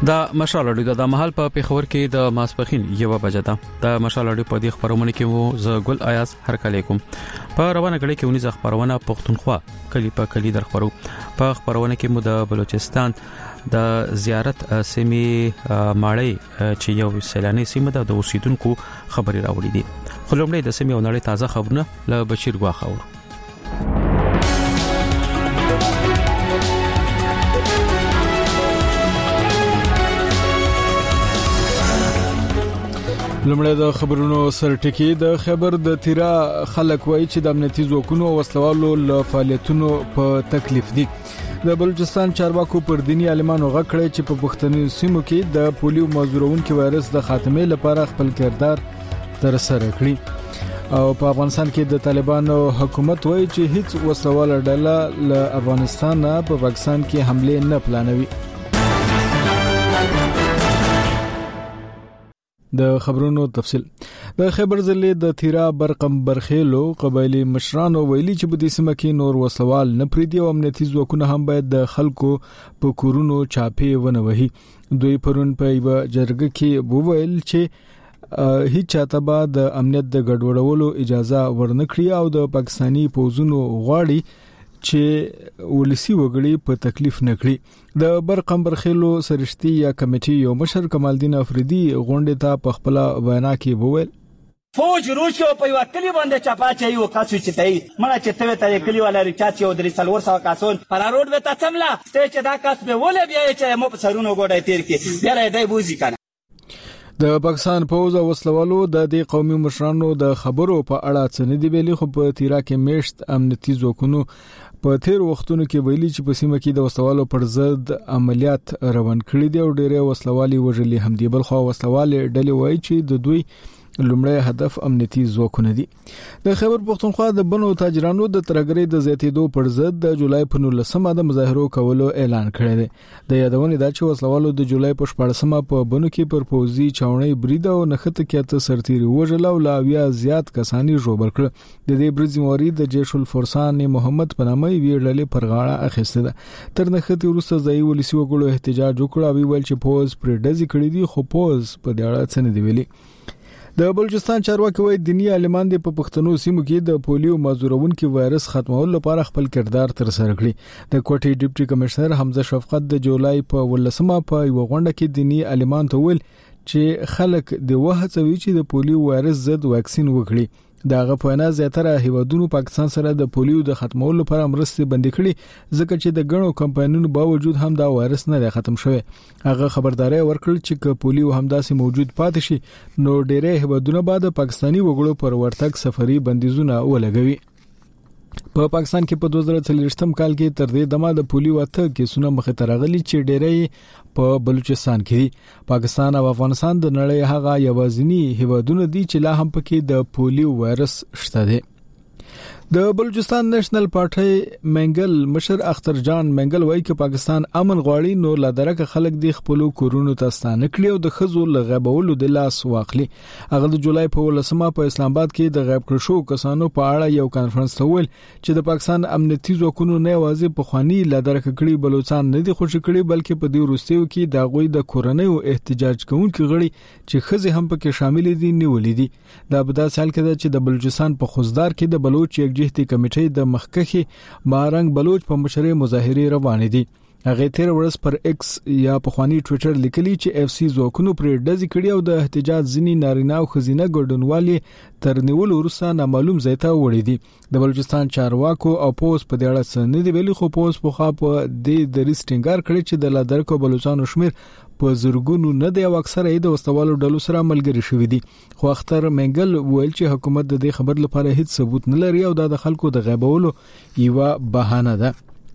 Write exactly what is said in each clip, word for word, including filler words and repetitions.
دا مشال اډیو د محل په پیښور کې د ماسپخین یو بجه ده د مشال اډیو په دې خبرونه کې وو ز ګل آیاز هر کله کوم په روانه غړي کې ونی ز خبرونه پښتونخوا کلی په کلی در خبرو په خبرونه کې مو د بلوچستان د زیارت سیمه ماړی چې یو سیلاني سیمه ده د اوسیدونکو خبري راوړي دي خلومړی د سیمه ونړۍ تازه خبرونه ل بشیر غواخور لمړی د خبرونو سرټکی د خبر د تیرا خلک وای چې د امنیتي ځواکونو او وسلوالو له فعالیتونو په تکلیف دي د بلوچستان چارواکو پر دینی عالمانو غکړی چې په پښتني سیمو کې د پولیو مازورونکو وایرس د خاتمه لپاره خپل کردار تر سره کړی او په افغانستان کې د طالبانو حکومت وای چې هیڅ وسلواله ډله له افغانستان نه په پاکستان کې حمله نه پلانوي د خبرونو تفصيل د خبر ضلع د تیرا برقم برخیلو قبایلی مشرانو ویلي چې په دې سیمه کې نور وسوال نه پریدي او امنیتي ځواکونه هم باید د خلکو په کورونو چاپې ونه وهي دوی پرون په یو جرګه کې وویل چې هیڅ چاته به د امنیت د ګډوډولو اجازه ورنکړي او د پاکستانی پوځونو غواړي چې ولسی وګړي په تکلیف نکړي د برقم برخیلو سرشتي یا کمیټي یو مشر کمالدین افریدي غونډه ته په خپل وینا کې وویل فوج روشو په یو کلی باندې چاپا چي یو کاسو چتای مړه چته ته کلی والا ریچات یو درې سلور سو کاسون پر روډ وته تملا ته چې دا کاس به ولې بیا چې مو په سرونو ګوډای تیر کې بیا راځي بوزي کنه د پاکستان پوز او وسلوالو د دې قومي مشرانو د خبرو په اړه څه نه دی ویلي خو په تیرا کې میشت امنیتي ځواکونو په تیر وختونو کې ویلي چې په سیمه کې د وسلوالو پر ضد عملیات روان کړي دي او ډېر وسلوالي وژلي هم دي بل خو وسلوالي ډلې وایي چې د دوی لومړی هدف امنیتي ځواکونه دي د خبر پښتونخوا د بنو تاجرانو د ترګري د زیاتېدو پر ضد د جولای په نولسمه د مظاهرو کولو اعلان کړی دی د یادونه دا چې وسلوالو د جولای په شپږمه په بنو کې پر پوزي چاونۍ برید او نخته کې ته سرتيري وژل او لاویا زیات کسانی جوړ کړ د دې برید موري د جیش الفرسان محمد پنامه ویړلې پر غاړه اخیسته ده تر نخته ورسته ځای ولسی وګړو احتجاج وکړ او ویل چې پوز پر ډزې کړې دي خو پوز په دې اړه څه نه دی ویلي د بلوچستان چارواکي وایي دینی عالمان د پښتنو سیمو کې د پولیو مازورونکو وایرس ختمولو لپاره خپل کردار تر سره کړی د کوټي ډیپټي کمشنر حمزه شفقت د جولای په ولسمه په یو غونډه کې دینی عالمان ته ویل چې خلک د وهڅوي چې د پولیو وایرس ضد واکسین وکړي داغه په نه زیاتره هیوادونو پاکستان سره د پولیو د ختمولو لپاره مرستې بندي کړي ځکه چې د غنو کمپاینونو باوجود هم دا وایرس نه ختم شوی هغه خبرداري ورکړل چې پولیو همداسې موجود پاتې شي نو ډېرې هیوادونو بعد پاکستانی وګړو پر ورتګ سفري بندیزونه ولګوي په پا پاکستان کې په دوه زره څلوېښتم کال کې تر دې دمه د پولیو اته کیسونه مخه ترغلي چې ډېرې په بلوچستان کې پاکستان او افغانستان د نړۍ هغه یوازینی هیوادونه دي چې لا هم پکې د پولیو وایرس شته دي د بلوچستان نېشنل پارټي منګل مشر اختر جان منګل وایي چې پاکستان امن غواړي نو لادرکه خلک د خپل کورونو ته ستانه کړي او د خزو لغبولو د لاس واخلي هغه د جولای په ولسمه په اسلام آباد کې د غیب کړو شو کسانو په اړه یو کانفرنس تول چې د پاکستان امنیتي ځواکونو نه واځي په خواني لادرکه کړي بلوچستان نه دي خوشی کړي بلکې په دې وروستیو کې د غوي د کورنۍ او احتجاج کوونکو غړي چې خزي هم پکې شامل دي نیولې دي دا په داسې حال کې چې د بلوچستان په خوزدار کې د بلوچ یک جهتي کمیټې د مخکخي مارنګ بلوچ په مشرۍ مظاهره روان دي هغه تیر ورځ پر ایکس یا په خواني ټوئیټر لیکلي چې اف سی ځواکونو پر ډزې کړي او د احتجاج ځنی نارینه او خزینه ګډونوالي تر نیول وروسته نامعلوم ځای ته وړي دي د بلوچستان چارواکو او پوس په دې اړه څه نه دی ویلي خو پوس په خوا په دې د ریسټینګار کړي چې د لادرکو بلوچستان شمیر په زرګونو نه دی او اکثره د وسوالو ډلو سره ملګری شوی دي خو اختر منګل ویل چې حکومت د دې خبر لپاره هیڅ ثبوت نه لري او دا د خلکو د غیبولو یو بهانه ده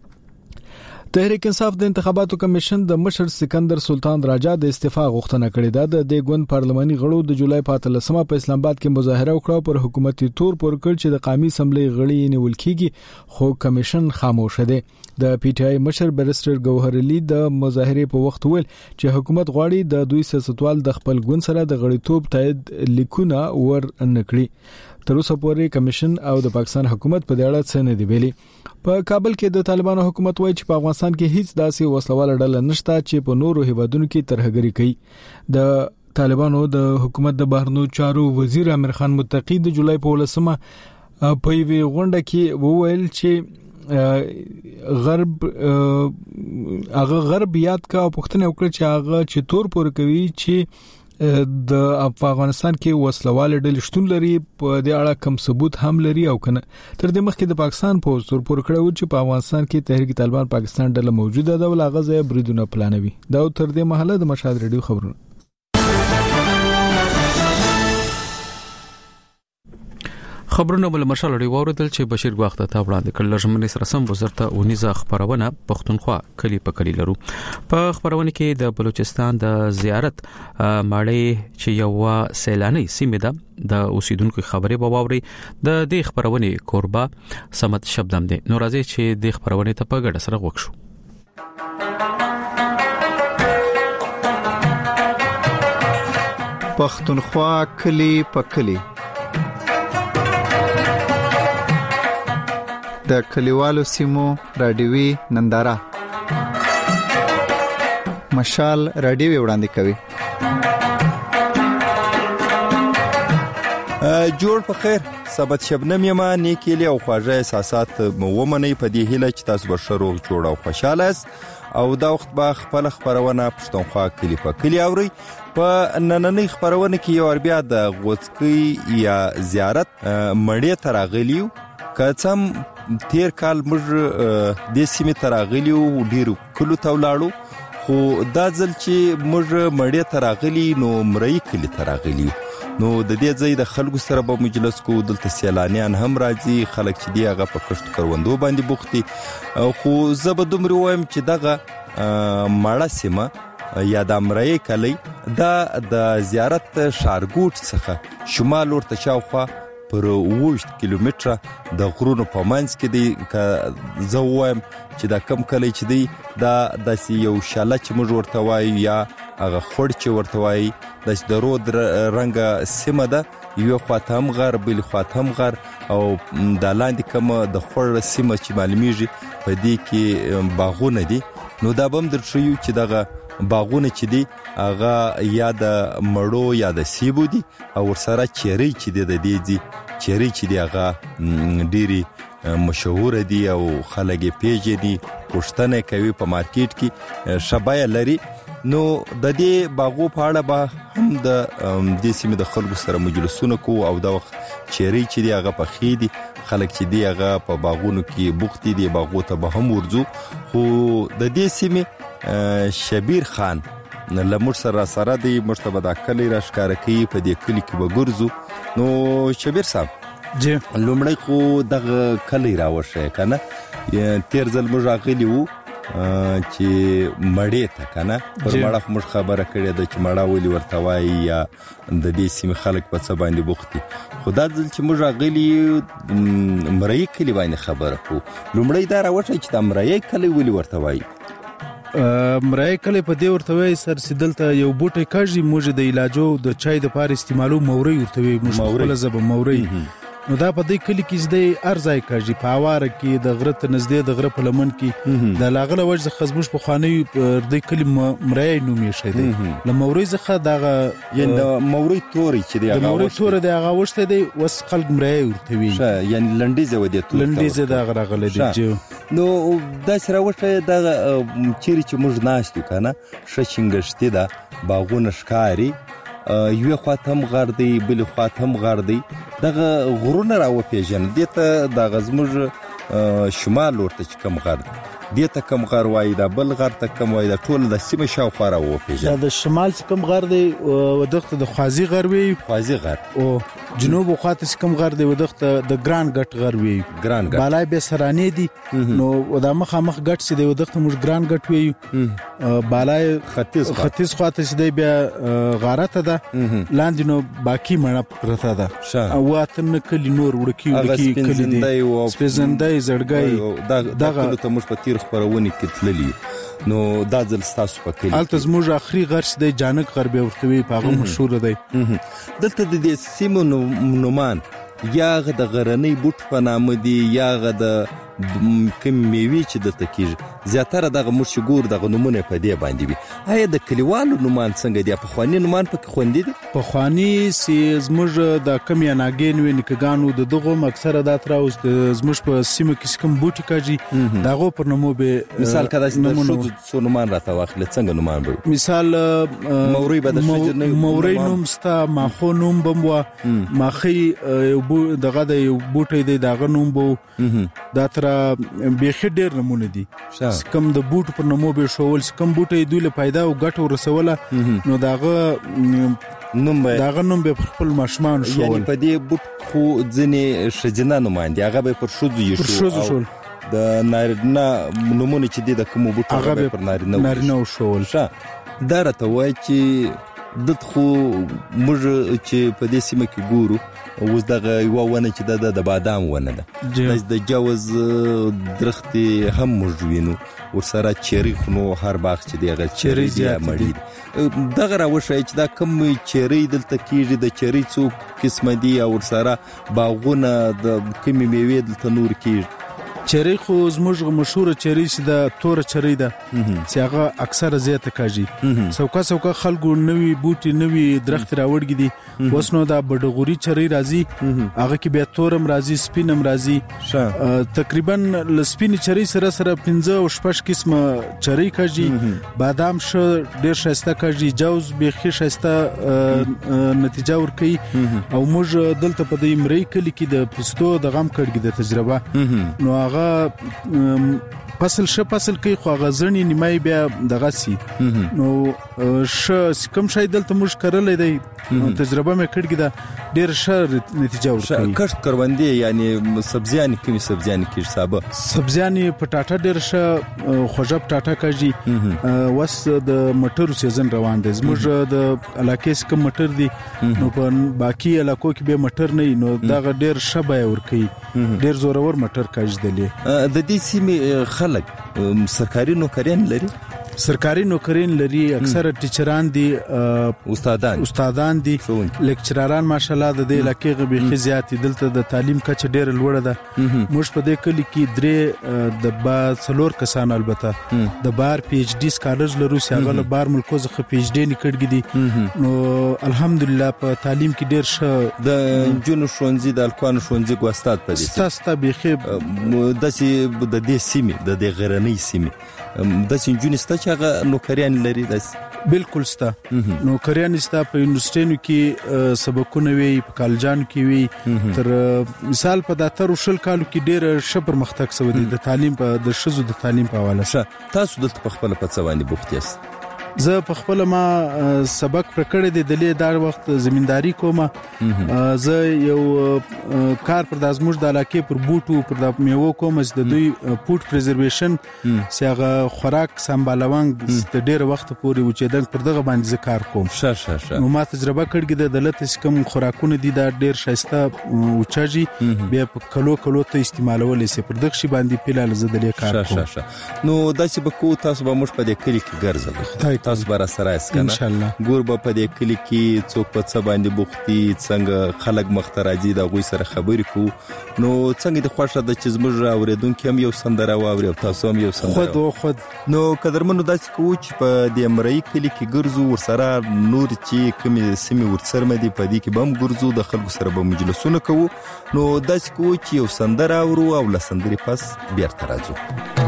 تحریک انصاف د انتخاباتو کمیشن د مشر سکندر سلطان راجا د استعفا غوښتنه کړې ده د دیګون پارلماني غړو د جولای په اتلسمه په اسلام آباد کې مظاهره وکړه پر حکومتي تور پر کړ چې د قومي اسمبلی غړي نیول کیږي خو کمیشن خاموش دی د پی ټ آی مشر بیرستر ګوهر علي د مظاهره په وخت ویل چې حکومت غواړي د دوی سیاستوال د خپل ګوند سره د غړیتوب تایید لیکونه ور نکړي تر اوسه پورې کمیشن او د پاکستان حکومت په دې اړه څه نه دی ویلي. په کابل کې د طالبانو حکومت وایي چې په افغانستان کې هیڅ داسې وسلواله ډله نشته چې په نورو هیوادونو کې ترهګري کوي. د طالبانو د حکومت د بهرنیو چارو وزیر امیر خان متقی د جولای په ولسمه په وی غونډه کې وویل چې غرب هغه غرب یاد کا پښتنه وکړه چې هغه چې تور پور کوي چې د افغانستان کې وسلواله ډلې شتون لري په دې اړه کم ثبوت هم لري او کنه. تر دې مخکې د پاکستان په تور پور کړو چې په افغانستان کې تحریک طالبان پاکستان ډله موجوده ده ول هغه ځای بریدونه پلانوي. دا تر دې مهاله د مشهد ریډیو خبرونه. خبرونه بل مرشال لري وردل چې بشیر غوښت ته وړاندې کړل ژمنې سره سم وزارت اونیزه خبرونه پښتونخوا کلی په کلی لرو. په خبرونه کې د بلوچستان د زیارت ماړی چې یو سیلانی سیمه ده د اوسیدونکو خبرې به واوري. د دې خبرونه کوربا سمت شبدم دي. نو راځي چې د خبرونه ته په ګډه سره وښو. پښتونخوا کلی په کلی د کلیوالو سیمو رادیوي ننداره مشال رادیوي وړاندې کوي. جوړ په خیر سبت شبنم یما نیکیلی او خواږه احساسات مومنه په دې هیله چې تاسو به شروع جوړ او خوشاله او دا وخت به خپل خبرونه پښتونخوا کلی په کلی اوري. په نننۍ خبرونه کې یو بیا د غوڅکی یا زیارت مړی تراغلیو کڅم تیر کال موږ د سیمې تراغلیو ډیرو کلو تولاړو خو دا ځل چې موږ مړی تراغلی نو مړی کلی تراغلیو نو د دې ځای د خلکو سره به مجلس کو دلته سیلانیان هم راځي خلک چې دی هغه په کښت کروندو باندې بوختي خو زه به دومره وایم چې دغه مړه سیمه یا د مړی کلی دا د زیارت شارګوټ څخه شمال ورته شاوخوا پر وشت کیلومتره د غرونو په منځ کې دی که زه وایم چې دا کم کلی چې دی دا داسې یو شاله چې موږ ورته وایو یا هغه خړ چې ورته وایي داسې د رود رنګه سیمه ده. یو خواته هم غر بل خواته هم غر او د لاندې کومه د خړ سیمه چې معلومیږي په دې کې باغونه دي. نو دا به هم درښیو چې دغه باغونه چې دي هغه یا د مړو یا د سیبو دي او ورسره چیرې چې دي د دې دي چیرې چې دي هغه ډیری مشهور دي او خلک یې پیژني پښتنه کوي په مارکیټ کې شبای لري. نو د دې باغو په اړه به هم د دې سیمې د خلکو سره مجلسونه کو او دا وخت چیرې چې دي هغه په خېدي خلک چې دی هغه په باغونو کې بوختي دي باغو ته به هم ورځو. خو د دې سیمې شبیر خان لمر سره سره دی مرتبه د کلی راشکار کوي په دې کلی کې به ګرځو. نو شبیر صاحب جی لومړی خو دغه کلی راوشه کنه تیر ځل موږ راغلی وو چې مړې ته کنه پر مړه موږ خبره کړې ده چې مړه ولي ورته وایي یا د دې سیمې خلک په څه باندې بوختي. خو دا ځل چې موږ راغلی مړی کلی باندې خبره کوو. لومړی دا راوشه چې د مړی کلی ولي ورته وایي. مړی کلی په دې ورته وایي سر سیدلته یو بوټی کاږي موږ د علاجو د چای د پاره استعمالو موري ورته وایي موږ خپل زبه موري. نو دا په دې کلی کې زده ارزای کاږي په اواره کې د غره ته نږدې د غره په لمن کې د لاغله وجه خزمش په خاني د کلی مړی نومې شي دی ل موري ځخه دغه یعنی د موري توري چې دی هغه موري تور دی هغه وشته دی وس خلک مړی ورته وي یعنی لنډیزه ودی تور لنډیزه د غره غله دی. نو دا سره وشه د چیرې چې موږ ناشتو کنه شچنګشتي دا باغونه ښکاری یو خواته هم غر دی بل خواته هم غر دی دغه غرونه راو پیژن دته د غزمج شمال ورته چې کم غر دته کم غر وای دا بل غر ته کم وای دا ټول د سیمه شاوخوا راو پیژن د شمال چې کم غر دی ودغه د خوازی غر وی خوازی غر او جنوب خواته چې کم غر دی ودغه د ګران ګټ غر وی ګران ګټ بالای به سرانی دی نو د مخه مخ ګټ چې دی ودغه موږ ګران ګټ وی بالای ختیځ ختیځ خواته چې دی بیا غارته ده لاندې نو باقی مړه پرته ده او واتن کلی نور ورکی ورکی کلی دی سپیزندای زړګای دغه ته موږ په تیر خبرونه کې تللی نو دا ځل تاسو په کلی الته زموږ اخري غرش دی جانک غربي ورته وی پاغه مشهور دی. دلته د دې سیمو نومان یا غ د غرنۍ بوټ په نامه دي یا غ د کوم میوې چې دلته کېږي زیاتره دغه موږ چې ګورو دغه نومونه په دې باندې وي. آیا د کلیوالو نومان څنګه دي؟ پخواني نومان پکې خوندي دي؟ پخواني چې زموږ د کم یاناګین وي نیکګانو د دغه اکثره دا تر اوس د زموږ په سیمه کې کوم بوټي کاږي دغه پر نومو به مثال کدا چې څو نومان راته واخلې څنګه نومان به مثال موري به د شجر موري نوم ستا ماخو نوم بموا ماخي دغه د بوټي دی دغه نوم بو دا تر بیخي ډیر نمونه دي. کم د بوټ پر نومو به شول کم بوټي دوی له پیدا او ګټو رسوله نو داغه نوم به داغه نوم به خپل ماشمان شول. یعنی په دې بوټ خو ځنې شجنه نومان دي هغه به پر شوزو یې شو شول د نارینه نمونه چې دي د کوم بوټ هغه به پر نارینه نارینه شول. ښه دا راته وایي چې دت خو موږ چې په دې سیمه کې ګورو اوس دغه یو ونه چې د بادام ونه ده د جوز درختې هم موږ وینو ورسره چیرې خو نو هر باغ چې دی هغه چیرې زیات مړي دغه راوښایي چې دا کوم چیرې دلته کېږي د چیرې څو قسمه دي او ورسره باغونه د کومې میوې دلته نور کېږي. چیرې خو زموږ مشهور چیرې چې د تور چیرې ده چې هغه اکثره زیاته کاږي سوکا سوکا خلکو نوی بوټي نوی درخت راوړګي دي اوس نو دا بډغوري چیرې راځي هغه کې بیا تورم راځي سپینم راځي تقریبا لسپین چیرې سره سره پنځه او شپږ قسمه چیرې کاږي بادام ش ډیر شایسته کاږي جوز بيخي شایسته نتیجه ورکوي او موږ دلته په دې مری کلی کې د پستو د غم کړګي د تجربه نو هغه فصل ش فصل کوي خو غزنی نیمای بیا دغه سي نو ش کوم شای دلته موږ کړلې دی تجربه مې کړګی دا ډیر ښه نتیجه ورکړي. کښت کروندې یعنی سبزیان کومي سبزیان کې حساب سبزیان پټاټا ډیر ښه خوږه پټاټا کاږي وس د مټر سیزن روان دی زموږ د علاقې کوم مټر دي نو په باقي علاقو کې به مټر نه نو دا ډیر ښه بای ورکړي ډیر زورور مټر کاږي دلی. د دې سیمې خلک سرکاري نوکریان لري؟ سرکاري نوکرین لري اکثره ټیچران دي استادان استادان دي لیکچراران ماشاءالله د دې علاقې غبي زیات دلته د تعلیم کچه ډیر لوړه ده. موږ په دې کلی کې درې د با څلور کسان البته د بار پی ایچ ډی سکالرز لرو چې هغه بار ملکو څخه پی ایچ ډی نکړګي دي نو الحمدلله په تعلیم کې ډیر ښه د جنو شونځي د الکوان شونځي کو استاد پدې ستا بيخي د سي د دې سیمې د دې غرنۍ سیمې د سنجونی ستا چې هغه نوکریان لري داس بالکل ستا نوکریان ستا په یونیورسيټونو کې سبقونه وی په کالجانو کې وی تر مثال په داتر شل کالو کې ډیر ښه پرمختګ شوی دی د تعلیم په د شزو د تعلیم په حواله شه. تاسو دلته په خپل په څواني بوخت یاست؟ زه په خپل ما سبق پر کړی دی د لې دار وخت زمینداری کوم زه یو کار پر د ازموږ د علاقې پر بوټو پر د میوه کوم چې د دوی فود پریزرویشن سیغه خوراک سمبالوانګ د ډیر وخت پورې وچېدل پر دغه باندې ذکر کوم. شه شه شه نو ما تجربه کړګی د دلته کوم خوراکونه دي دا ډیر شایسته اوچاږي بیا په کلو کلو ته استعمالول شي پر دغه شی باندې پیلال زدلې کار کوم. شه شه نو داسې به کو تاسو به موږ په دې کلی کې ګرځو تاسو بر سره اسکنه ان شاء الله ګور به په دې کلی کې څوک په څه باندې بوختي څنګه خلک مختراجي د غوي سره خبرې کو نو څنګه د خوښه د چې زموږ اوریدونکو هم یو سندره واوري او تاسو هم یو سندره خود او خود نو قدرمنو داسې کو چې په دې امرای کلی کې ګرځو ورسره نور چې کومې سیمې ورسره مدي په دې کې بم ګرځو د خلکو سره به مجلسونه کوو نو داسې کو چې یو سندره اورو او لسندري پس بیرته راځو.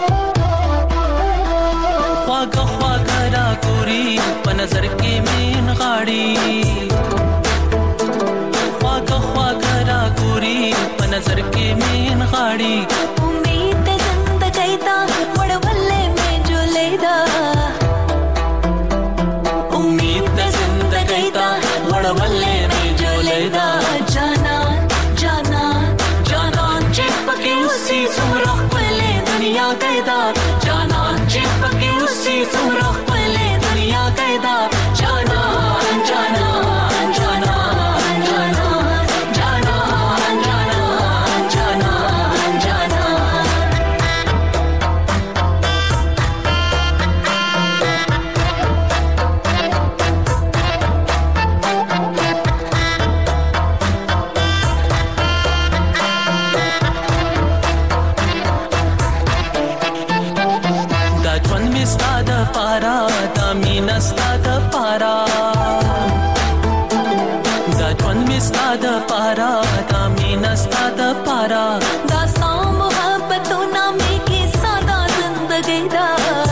नजर के में غاړي امید زندګۍ دا وړولې مې جولې دا امید زندګۍ دا وړولې مې جولې دا جانا جانا جانا چې پکې اوسې څومره خپلې دنیا قیدا جانا چې پکې اوسې څومره خپلې دنیا قیدا جانا جانا جانا جانا جانا جانا جانا دا ژوند می ستاده پارا دا مینا ستاده پارا دا ژوند می ستاده پارا دا مینا ستاده پارا دا ستا محبتونه می کی ساده زندګۍ دا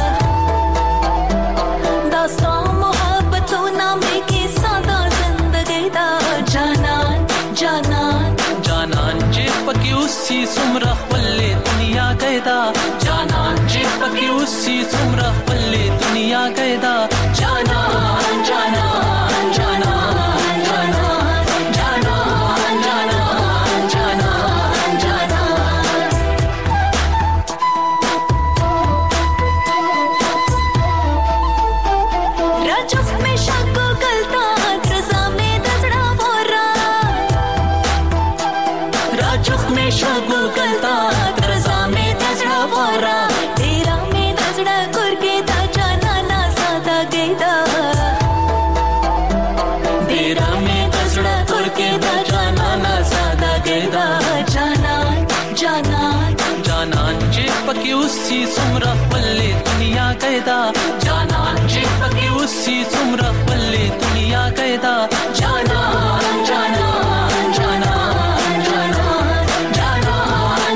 دا ستا محبتونه می کی ساده زندګۍ دا جانان جانان جانان چې پکې اوسې څومره خپلې دنیا قیدا جانان چې پکې اوسې څومره خپلې دنیا قیدا جانان جانان جانان جانان جانان جانان جانان جانان راجو همیشه ګلتا ترزا مې دزړه ورا راجو همیشه ګلتا ترزا مې دزړه ورا تیرا مې دزړه ګور کې دا جانا نا ساده گیدا تیرا مې دزړه ګور کې دا جانا نا ساده گیدا جانا جانا جانان چې پکې اوسې څومره خپلې دنیا قیدا جانان چې پکې اوسې څومره خپلې دنیا قیدا جانان جانان جانان جانان جانان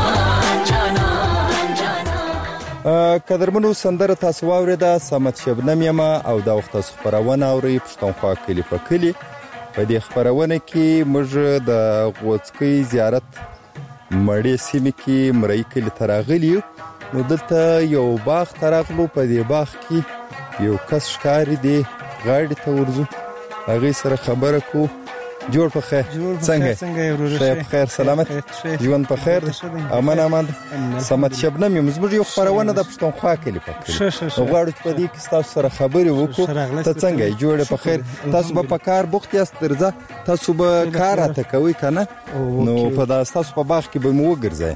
جانان جانان قدرمنو سندره تاسو واوریده سمت شبنم یما او دا وخت تاسو خبرونه اوري پښتونخوا کلی په کلی په دې خبرونه کې موږ د غوڅکۍ زیارت مړې سیمې کې مرۍ کلی تراغلی نو دلته یو باغ تراغلو په دې باغ کې یو کس ښکاری دی غاړې ته ورځو هغه سره خبره کو جوړ په خیر څنګه څنګه ورور په خیر سلامت ژوند په خیر امان امان سمت شبنم یم زموږ یو خبرونه د پښتونخوا کلی په کلی غواړو چې په دې کې تاسو سره خبرې وکړو ته څنګه جوړ په خیر تاسو به په کار بوخت یاست درځه تاسو به کار اته کوي کنه نو په تاسو په باغ کې به مو وګرځي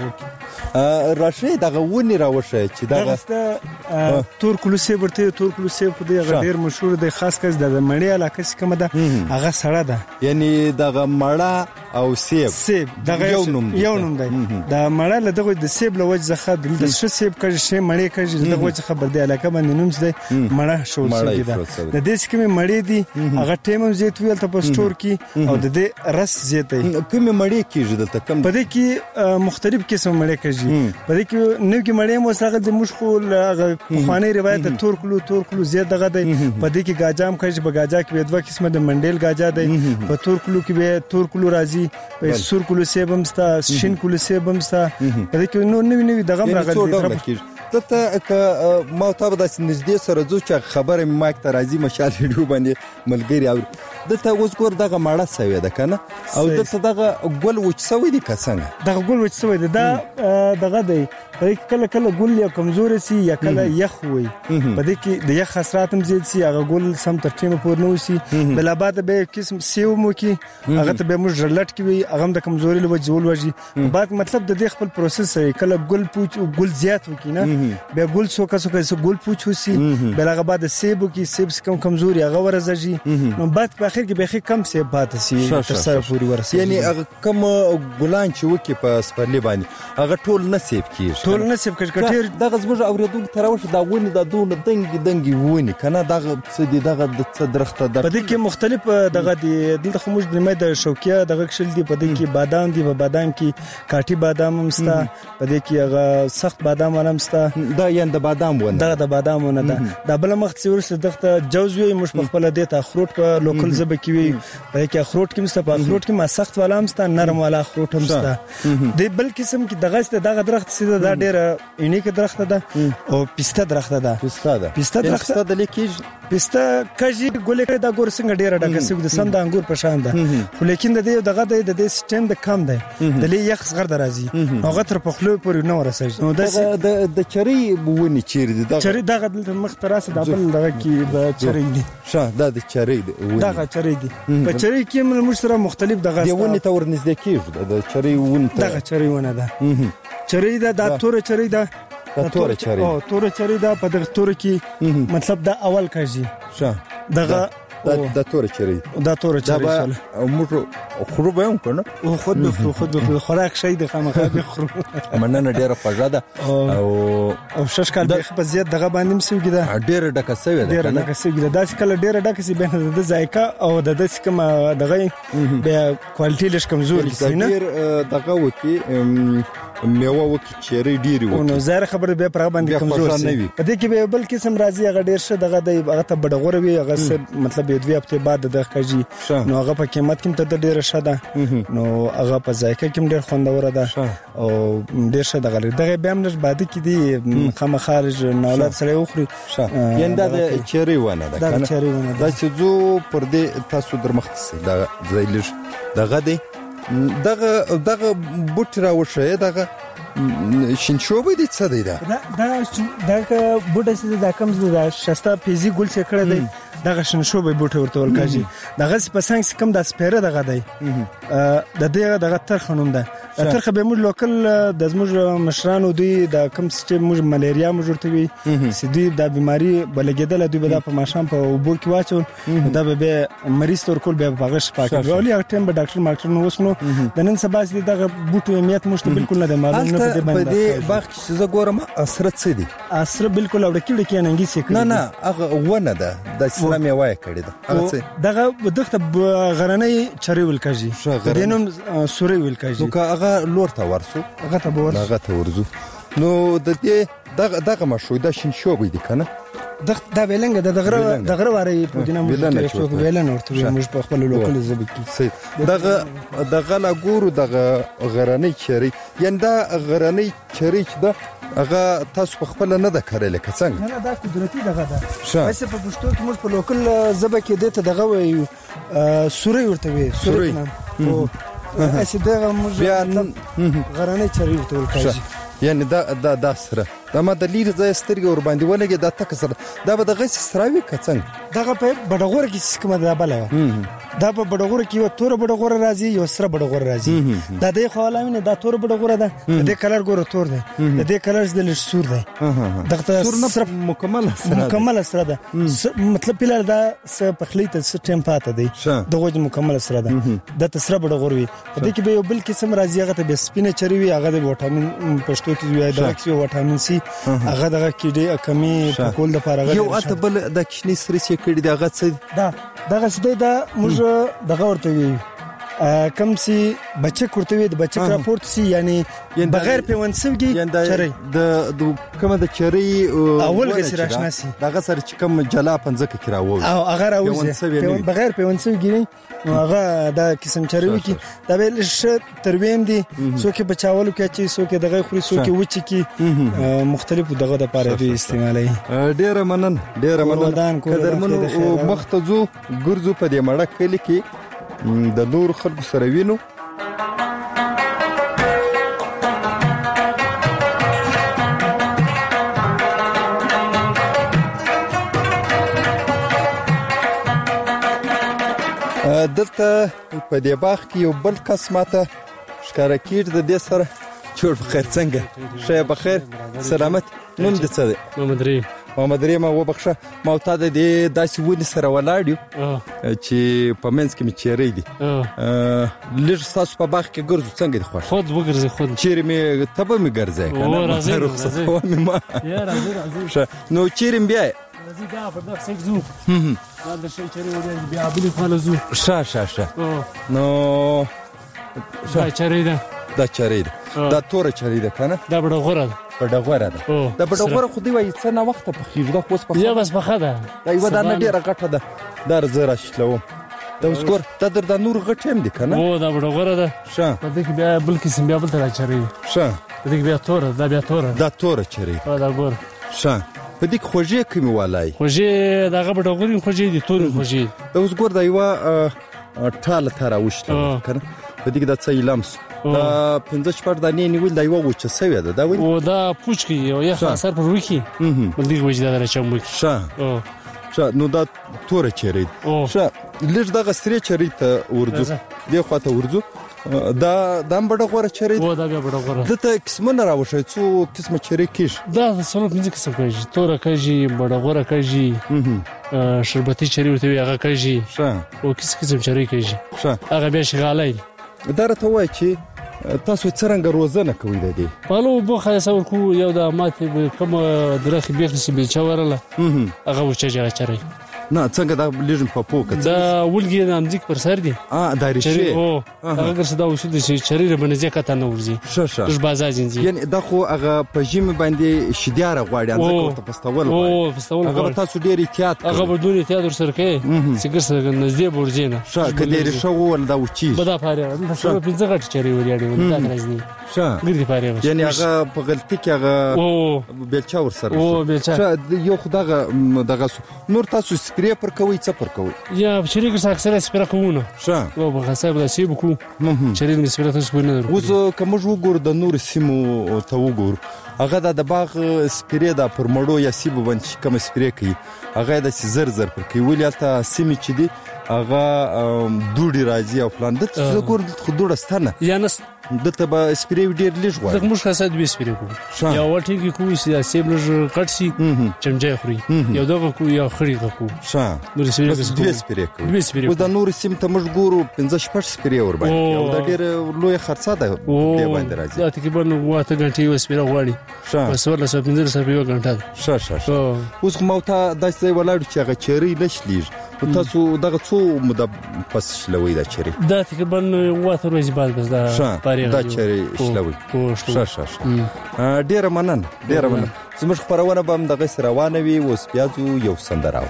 راشه دغه ونی راوشه چې دغه تور کلوسه ورته تور کلوسه په دې ډیر مشهور دی خاص کس د مړی علاقه څخه مده هغه سړه ده یعنی دغه مړه او سیب سیب دغه یو نوم یو نوم دی دا مړه له دغه د سیب له وجه څخه د ش سیب کړي شی مړی کړي دغه وجه خبر دی علاقه باندې نوم دی مړه شو سیب ده د دې څخه مړی دی هغه ټیم زیات ویل ته په سٹور کې او د دې رس زیات دی کوم مړی کیږي دلته کم په دې کې مختلف قسم مړی کړي په دې کې نو کې مړی مو سره د مشخو خواني روایت تور کلو تور کلو زیات دغه دی په دې کې گاجام کړي په گاجا کې دوه قسمه د منډیل گاجا دی په تور کلو کې به تور کلو راځي په سور کلو سیبم ستا شین کلو سیبم ستا په دې کې نو نوی نوی دغه راغلي دته ک ما ته د نږدې سره ځو چې خبره ما ته راځي مشال ویډیو باندې ملګری او دته اوس ګور دغه ماړه سوي ده کنه او دته دغه ګل وچ سوي دي کسنګ دغه ګل وچ سوي ده دا دغه دی کله کله ګل یا کمزور سي یا کله یخ وي په دې کې د یخ خسرات هم زیات سي هغه ګل سم ترټیمه پور نو سي بل بعد به قسم سیو مو کې هغه ته به موږ جلټ کې وي هغه د کمزوري له وجول وږي بعد مطلب د دې خپل پروسس دی کله ګل پوچ او ګل زیات وکي نه به ګل سوکا سوکا سو ګل پوچ وسی بل هغه بعد سیب کې سیب کم کمزوري هغه ورزږي نو بعد په اخر کې به کم سیب پات سي تر سره پوری ورسي یعنی هغه کم ګلان چې وکي په سپرلی باندې هغه ټول نصیب کیږي ټول نصیب کړي کټیر دغه زموږ اوریدل تراوش دا ونی دا دون دنګ دنګ ونی کنه دغه څه دي دغه د درخته د په دې کې مختلف دغه دي دلته خو موږ د مې د شوکیا دغه کشل دي په دې کې بادام دي په بادام کې کاټي بادام همستا په دې کې هغه سخت بادام همستا دا یند بادام ونه دغه د بادام ونه ده د بل مخ څور څه دغه جوز وي مش په خپل د ته خروټ په لوکل زبه کې وي په کې اخروټ کې مسته په اخروټ کې ما سخت والا مسته نرم والا اخروټ هم مسته د بل قسم کې دغه ست دغه درخت سیده دا ډېر یونیک درخت ده او پیسته درخت ده پیسته ده پیسته درخت ده لیکيج پیسته کجی ګولې کړه دا ګور څنګه ډېر ډکه سګ د سم د انګور په شان ده خو لیکن د دې دغه د دې سیستم د کم ده د لې یخ صغر درازي هغه تر په خلو پورې نو رسېږي نو د د چری بونی چیرې ده چری دغه د مخ تراسه د بل دغه کې د چری دي شه دا د چری دغه چری دي په چری کې موږ سره مختلف دغه دی ونی تور نږدې کیږي د چری ون دغه چری ونه ده چری ده د تور چری ده د تور چری او تور چری ده په دغه تور کې مطلب دا اول کاږي شه دغه دا تور چری دا تور چری سره موږ خرو به هم کنه او خود به خود به خوراک شي د خامخا به خرو مننه ډیره خوږه ده او او شش کال به په زیات دغه باندې مسوي ده ډیره ډکه سوي ده ډیره ډکه سوي ده داس کله ډیره ډکه سي به د ذایقه او د داس کوم دغه به کوالټي لږ کمزوري سي نه ډیر دغه وکی میوه وکی چری ډیری وکی نو زهر خبره به پر باندې کمزور سي په دې کې به بل قسم راځي هغه ډیر شه دغه د هغه ته بډغور وي هغه مطلب یو دوی هفته بعد د کجی نو هغه په قیمت کې ته ډیر شه ده نو هغه په ذایقه کې ډیر خوندور ده او ډیر شه دغه دغه به هم نش بعد کې دی خام خارج نولات سره وخري ینده د چری ونه ده دا چری ونه دا چې زو پر دې تاسو درمخت سي دا زایلش دغه دی دغه دغه بوت راوشه دغه شینشوبې دي څه دی دا دا دغه بوت چې دا کوم دا شستا پیزي ګل څخه کړه دی دغه شینشوبې بوت ورته ولکاږي دغه په څنګه کم د سپیره دغه دی د دې دغه ترخنوم ده ترخه به موږ لوکل د زموږ مشرانو دوی د کوم سیستم موږ ملیریا موږ ورته وي سدي د بیماری بلګیدل دوی به په ماشام په وبو کې واچول دا به مریض تر کول به پاغش پاکه ولې هغه ټیم به ډاکټر ماکټر نو وسنو د نن سبا چې دغه بوټو اهمیت مشته بالکل نه د معلوم نه په دې باندې په دې باغ چې زه ګورم اثرت څه دي اثر بالکل اورکې کې ننګي سي نه نه هغه ونه ده د اسلامي وای کړی ده هغه څه دغه دغه غرنۍ چری ولکږي دینم سوري ولکږي نو هغه لور ته ورسو هغه ته ورسو هغه ته ورزو نو د دې دغه دغه مشو د شینشوبې دي کنه دغه د ویلنګ د دغه دغه واره په دینه موږ ته ویلن ورته موږ په خپل لوکل زبې کې دغه دغه لا ګورو دغه غرنۍ چری ینده غرنۍ چری چې ده هغه تاسو په خپل نه ده کړل که څنګه نه دا قدرتي دغه ده وایسه په پښتو کې موږ په لوکل زبې کې دته دغه وایو سوري ورته وي سوري او اسی دغه موږ غرنۍ چری ورته ولکږي یعنی دا دا دا سره دا ما د لیر ځای سترګې ور باندې ولګي دا تک سره دا به دغه سراوي کڅنګ دغه په بډغور کې کومه دا بل دا په بډغور کې یو تور بډغور راځي یو سره بډغور راځي دا د خو علامه دا تور بډغور ده د کلر ګور تور ده د کلر د لږ سور ده دغه سره مکمل سره مکمل سره ده مطلب پیلر دا په خلیته سیستم پاته دی دغه مکمل سره ده د تسره بډغور وي په دې کې به یو بل قسم راځي هغه ته به سپینه چری وي هغه د وټامین پښتو کې وي دا کې وټامین سي هغه دغه کې ډېر کمی په کول د فارغ یو اته بل د کشنی سره چې کړي دغه څه دا دغه څه دا موږ دغه ورته وي کم سي بچک ورته وي د بچک راپورت سي یعنی بغیر پیونسوږي چری د کومه د چری اول غسی راشنا سي دغه سره چې کوم جلا پنځه کې راوو او هغه راوځي بغیر پیونسوږي هغه دا قسم چری وي کی دا به ش ترویم دي څوک بچاولو کې چې څوک دغه خوري څوک وچ کی مختلف دغه د پاره دی استعمالي ډیره منن ډیره منن قدرمنو مختزو ګرځو په دې مړه کلی کې د نور خلکو سره وینو دلته په دې باغ کې یو بل کس ماته ښکارا کېږي د دې سره چور بخیر څنګه شه بخیر سلامت نوم دې څه دی محمد رحیم محمد رحیم او بخښه ما ته د دې داسې ونی سره ولاړ یو چې په منځ کې می چیرې دي لږ تاسو په باغ کې ګرځو څنګه دي خوښ خود وګرځي خود چیرې می تبه می ګرځي کنه راځي راځي یا راځي راځي نو چیرې بیا راځي دا په دغه څنګه زو دا د شي چیرې ودی بیا بلی خاله زو شه شه شه نو دا چیرې ده دا چیرې ده دا تور چیرې ده کنه دا بډه غوره بډغوره ده دا بډغوره خو دی وای څه نه وخت په خیر دا اوس په یا بس په خده دا یو دا نه ډیره غټه ده در زره شلو دا اوس ګور دا در د نور غټ هم دي کنه او دا بډغوره ده ښه په دې کې بیا بل قسم بیا بل تر چرې ښه په دې کې بیا تور دا بیا تور دا تور چرې او دا ګور ښه په دې کې خوږې کومې والای خوږې دا بډغوري خوږې دي تور خوږې دا اوس ګور دا یو ټاله تر اوښته کنه په دې کې دا څه لمس دا پنځه شپږ دانې نیول دا یو وچه سوي ده دا وایي او دا پوچکی یو یخ اثر پر وکی بل دې وجه دا راچم وکی ښه ښه نو دا تور چرې ښه لږ دغه سری چرې ته ورځو دې خواته ورځو دا د بډغوره چرې او دا بیا بډغوره دته قسمونه راوښي څو قسمه چرې کیش دا څلور پنځه قسم کوي تور کوي بډغوره کوي شربتي چرې ورته هغه کوي ښه او کیس قسم چرې کوي ښه هغه بیا شغالای دا راته وای چې تاسو څنګه روزنه کوئ د دې پالو بو خاص ور کو یو د ماته کوم درخه بیخ سی بل چورله هغه وچه چرې نه څنګه دا لږ په پوکه دا ولګي د امځک پر سر دي ا دا ریشه او هغه ګرځي دا وسود چې چرې ربنه ځکه ته نه ورځي ښه ښه د بازار جنځي یعنی دا خو هغه په جیم باندې شیداره غواړي انځکه ته پستول غواړي او پستول هغه تاسو ډیر احتیاط هغه بدون احتیاط ور سره کوي سګر سره نږدې ورځي نه ښه کله ریشه ول دا وچی بدا پاره دا څو پنځه غټ چرې وریاړي ولدا راځي ښه ګرځي پاره یعنی هغه په غلطي کې هغه او بیلچا ور سره او بیلچا یو خدغه دغه نور تاسو سپری پر کوي څه پر کوي یا شریک سره اکثر سپری کوونه ښه او په حساب د سی بکو شریک می سپری تاسو کوونه اوس کوم وګور د نور سیمو ته وګور هغه د باغ سپری د پر مړو یا سیبو باندې کوم سپری کوي هغه د زر زر پر کوي ولته سیمه چې دی هغه دوړي راځي او پلان د څه ګور خودوړه ستنه یا نس دته به سپری ډیر لږ غواړي دغه مش خاصه د سپری کو یا وټی کې کوی سي سیبلج کټ سي چمچای خوري یو دغه کو یا خړی کو ښه نور سپری کې دوه سپری کو دوه سپری او د نور سیم ته موږ ګورو پنځه شپږ سپری ور باندې او د ډیر لوی خرڅه ده په باندې راځي دا تقریبا واته غنټه یو سپری غواړي ښه بس ورله سو پنځه سپری یو غنټه ښه ښه اوس مو ته د ځای ولاړ چې هغه چری نشلیږي تاسو دغه څو مده پس شلوي دا چری دا تقریبا واته ورځې بعد بس دا پاره دا چری شلوي ښه ښه ښه ډیر مننه ډیر مننه زموږ خبرونه به هم دغه سره روانه وي اوس بیا یو سندره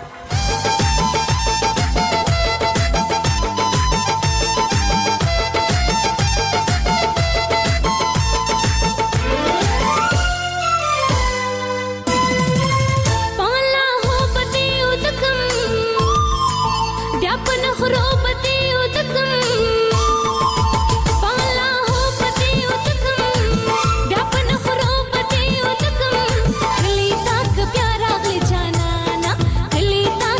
कली ताक प्यारा गल जाना ना कली ताक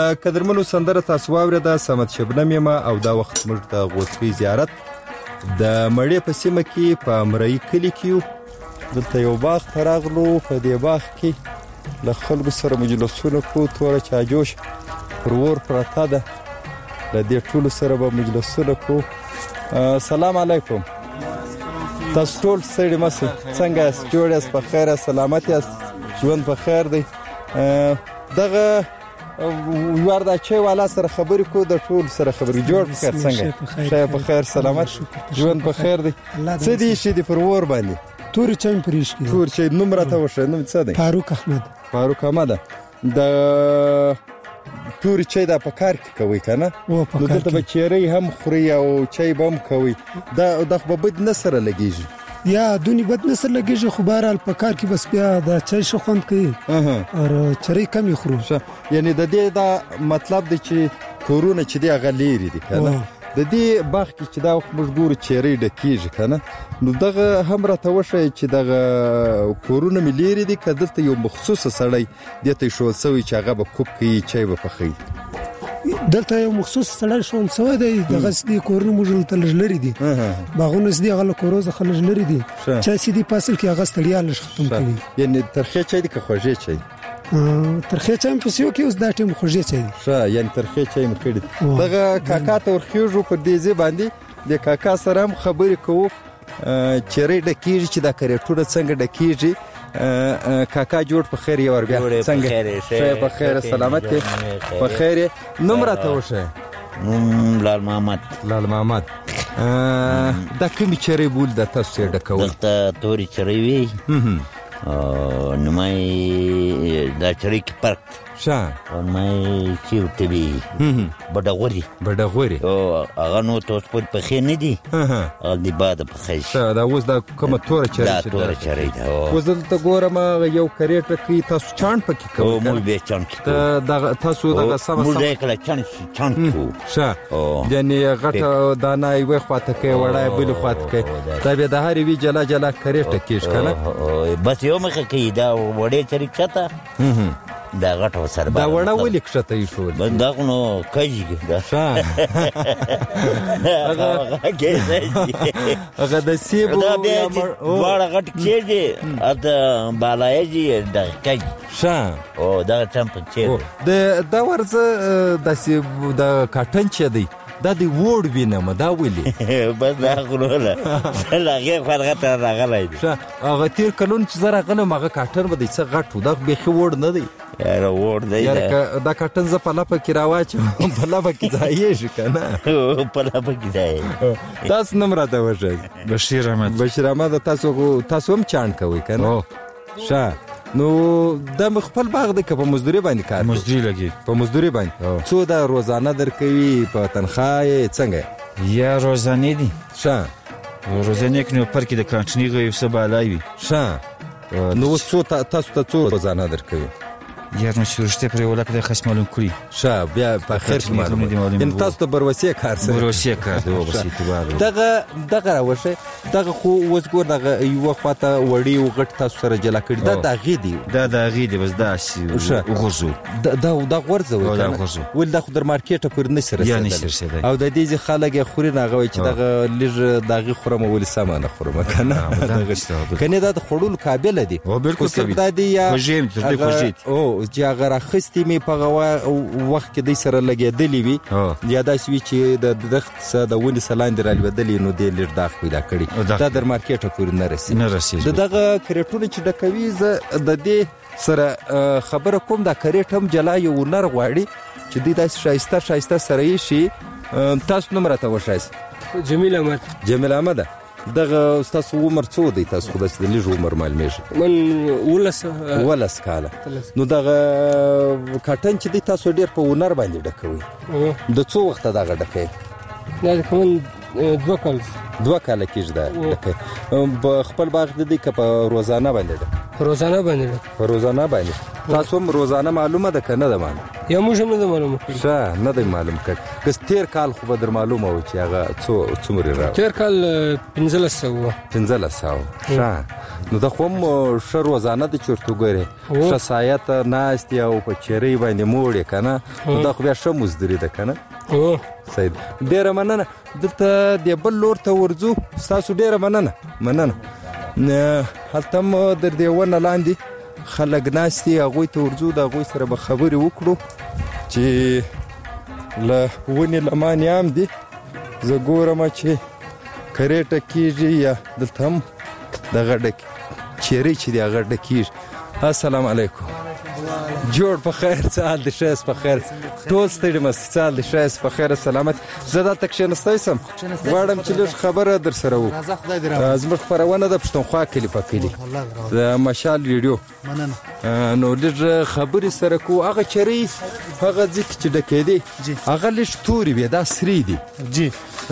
د قدرمنو سندره تاسو واورېده صمد شبنم یم او دا وخت موږ د غوڅکۍ زیارت د مړې په سیمه کې په امرایي کلي کې یو. دلته یو باغ ته راغلو. په دې باغ کې له خلکو سره مجلسونه کو، توره چاجوش پر اور پرته ده، له دې ټولو سره به مجلسونه کو. سلام علیکم. تاسو ټول ستړي مه شئ، څنګه یاست؟ جوړ یاست؟ په خیر یاست؟ سلامت یاست؟ ژوند په خیر دی؟ دغه یوار د چای والا سره خبرې کو، د ټول سره خبرې جوړ په خیر څنګه شای په خیر سلامت ژوند په خیر دی؟ څه دي شي دی پر ور باندې؟ تور چای پرېش کی. تور چای نوم راته وښه، نوم څه دی؟ فاروق احمد. فاروق احمد. د تور چای د په کار کې کوي کنه؟ او په کار کې بچری هم خوري او چای بم کوي. دا د خو بد نه سره لګیږي یا دونی بد نه سره لګیږي، خو بهرحال په کار کې بس بیا د چای شو خوند کوي او چری کم خورو. یعنی د دې دا مطلب دی چې کورونه چې دی غلیری دي کنه؟ د دې باغ کې چې دا مجبور چیرې ډکیږي کنه؟ نو دغه هم راته وښه چې دغه کورونه مليري دي که دلته یو مخصوصه سړی دته شو سوي چې هغه به کوب کوي چای به پخوي؟ دلته یو مخصوص سړی شو سوي دی دغه سدي کورونه موږ ته لږلري دي، باغونه سدي هغه کوروزه خلجلري دي، چای سدي پاسل کې هغه ستړیا لږ ختم کوي. یعنی ترخه چای دي که خوږه چای؟ ترخه چای په سیو کې اوس دا ټیم خوږه چای دي. ښه، یعنی ترخه چای مخړي. دغه کاکا ته ورخیږو په دې ځای باندې د کاکا سره هم خبرې کوو چیرې ډکیږي چې دا کریټونه څنګه ډکیږي. کاکا جوړ په خیر یو ور بیا څنګه شه په خیر سلامت کې په خیر. نوم راته وشه؟ نوم لال محمد. لال محمد. دا کوم چیرې بول د تاسو ډکول؟ دغه توري چیرې وی نو مې دا چیرې کې پرک شا او مې چې وتبي بډغوري بډغوري او هغه نو تاسو په پخې نه دي او دی باد په خې. دا اوس دا کومه تور چیرې دا تور چیرې دا اوس دلته ګورم یو کریټ کې تاسو چاند پکې کوو؟ او مول به چاند کې دا تاسو دغه سم مول دې کله چاند چاند کو شا یعنی غټه دانه یو خواته کې وړای بل خواته کې دا به د هر وی جلا جلا کریټ کې کنه؟ بس یو مخه کې دا وړې چیرې کته دا غټه سره دا وړه ولې کښته یې شو؟ دا نو کایږي دا هغه د سیبو دا به وړه غټ کېږي اته بالایږي دا کایږي شا او دا چمپ چې د دا ورزه د سیبو د کاټن چې دی دا دی وړ وینم دا ولې بس دا غوړه لاغه فرغه ته راغلی هغه تیر کلون چې زره غنم هغه کاټن به څه غټ و دا به خو وړ نه دی یار وړ دی دا کاټن ز په لپه کې راواچ په لپه کې ځای شي کنه؟ په لپه کې ځای. تاسو نوم راته وښه؟ بشیر احمد. بشیر احمد. تاسو تاسو هم چاند کوي کنه؟ ښه، نو د خپل باغ د په مزدوري باندې کار مزدوري لګي په مزدوري باندې څو دا روزانه درکوي په تنخواه څنګه؟ یا روزانه دي. ښه، روزانه کې نو پر کې د کرانچنی غوي څه بالای ښه، نو څو تاسو ته څو روزانه درکوي؟ یا نو شورشته پر ولا کې خاص معلوم کړی. ښه، بیا په خیر کې معلوم ان تاسو ته بروسیه کار سره بروسیه کار دی وبسیته بار دغه دغه راوشه دغه خو اوس ګور دغه یو خواته وړي او غټ تاسو سره جلا کړی دا دغه دی دا دغه دی بس دا سی وغورځو دا دا غورځو ول د خضر مارکیټ پر نه سره او د دې خلک خوري نه غوي چې دغه لږ دغه خورم ول سامان خورم کنه؟ کنه دا خړول قابل دي بالکل دا دی یا خوجیم ته خوجیت او چې هغه راخستې می په وخت کې د سره لګېدلې وي یا دا سوي چې د دخت سره د ونی سلاندې را لویدلې نو د لږ داغ پیدا کړي دا در مارکیټ پورې نه رسي نه رسي دغه کریټونه چې ډکوي زه د دې سره خبره کوم دا کریټ هم جلا یو نر غواړي چې د داسې شایسته شایسته سره یې شي. تاسو نوم راته وښایست؟ جمیل احمد. جمیل احمد. دغه تاسو عمر څو دی؟ تاسو خو د لږ عمر معلومیږي. من ولس ولس کاله. نو دغه کاټن چې دی تاسو ډیر په ونر باندې ډکوي د څو وخت دغه ډکې؟ دا کوم دوه کال دوه کال کېږي دا ډکې په خپل باغ د دې په روزانه باندې روزانه باندې په روزانه باندې تاسو هم روزانه معلومه ده کنه؟ ده باندې یا موږ هم نه معلومه کړی. ښه نه دی معلوم کړی. که تیر کال خو به در معلومه و چې هغه څو څومره را تیر کال پنځلس سوه پنځلس سوه. ښه نو دا خو هم ښه روزانه ده چې ورته وګورې ښه سایه ته ناست یې او په چیرۍ باندې موړ یې که نه نو دا خو بیا ښه مزدوري ده که نه. صحیح ده. ډېره مننه. دلته د بل لور ته ورځو. ستاسو ډېره مننه مننه. هلته هم در دې ونه لاندې خلک ناست دي، هغوی ته ورځو، د هغوی سره به خبرې وکړو چې له ونې لمانې هم دي. زه ګورم چې کریټه کېږي یا دلته هم دغه ډک چیرۍ چې دی هغه ډکېږي. السلام علیکم. جوړ په خیر، څه حال دی؟ ښه یاست؟ په خیر ټول ستړي مست؟ څه حال دی؟ ښه یاست؟ په خیر سلامت. زه دلته کښېنستی سم، غواړم چې لږ خبره در سره وکړو. زموږ خپرونه د پښتونخوا کلي په کلي د مشال ریډیو، نو لږ خبرې سره کوو. هغه چیرۍ هغه ځای کې چې ډکېدې هغه لږ تورې وې، دا سرې دي. جی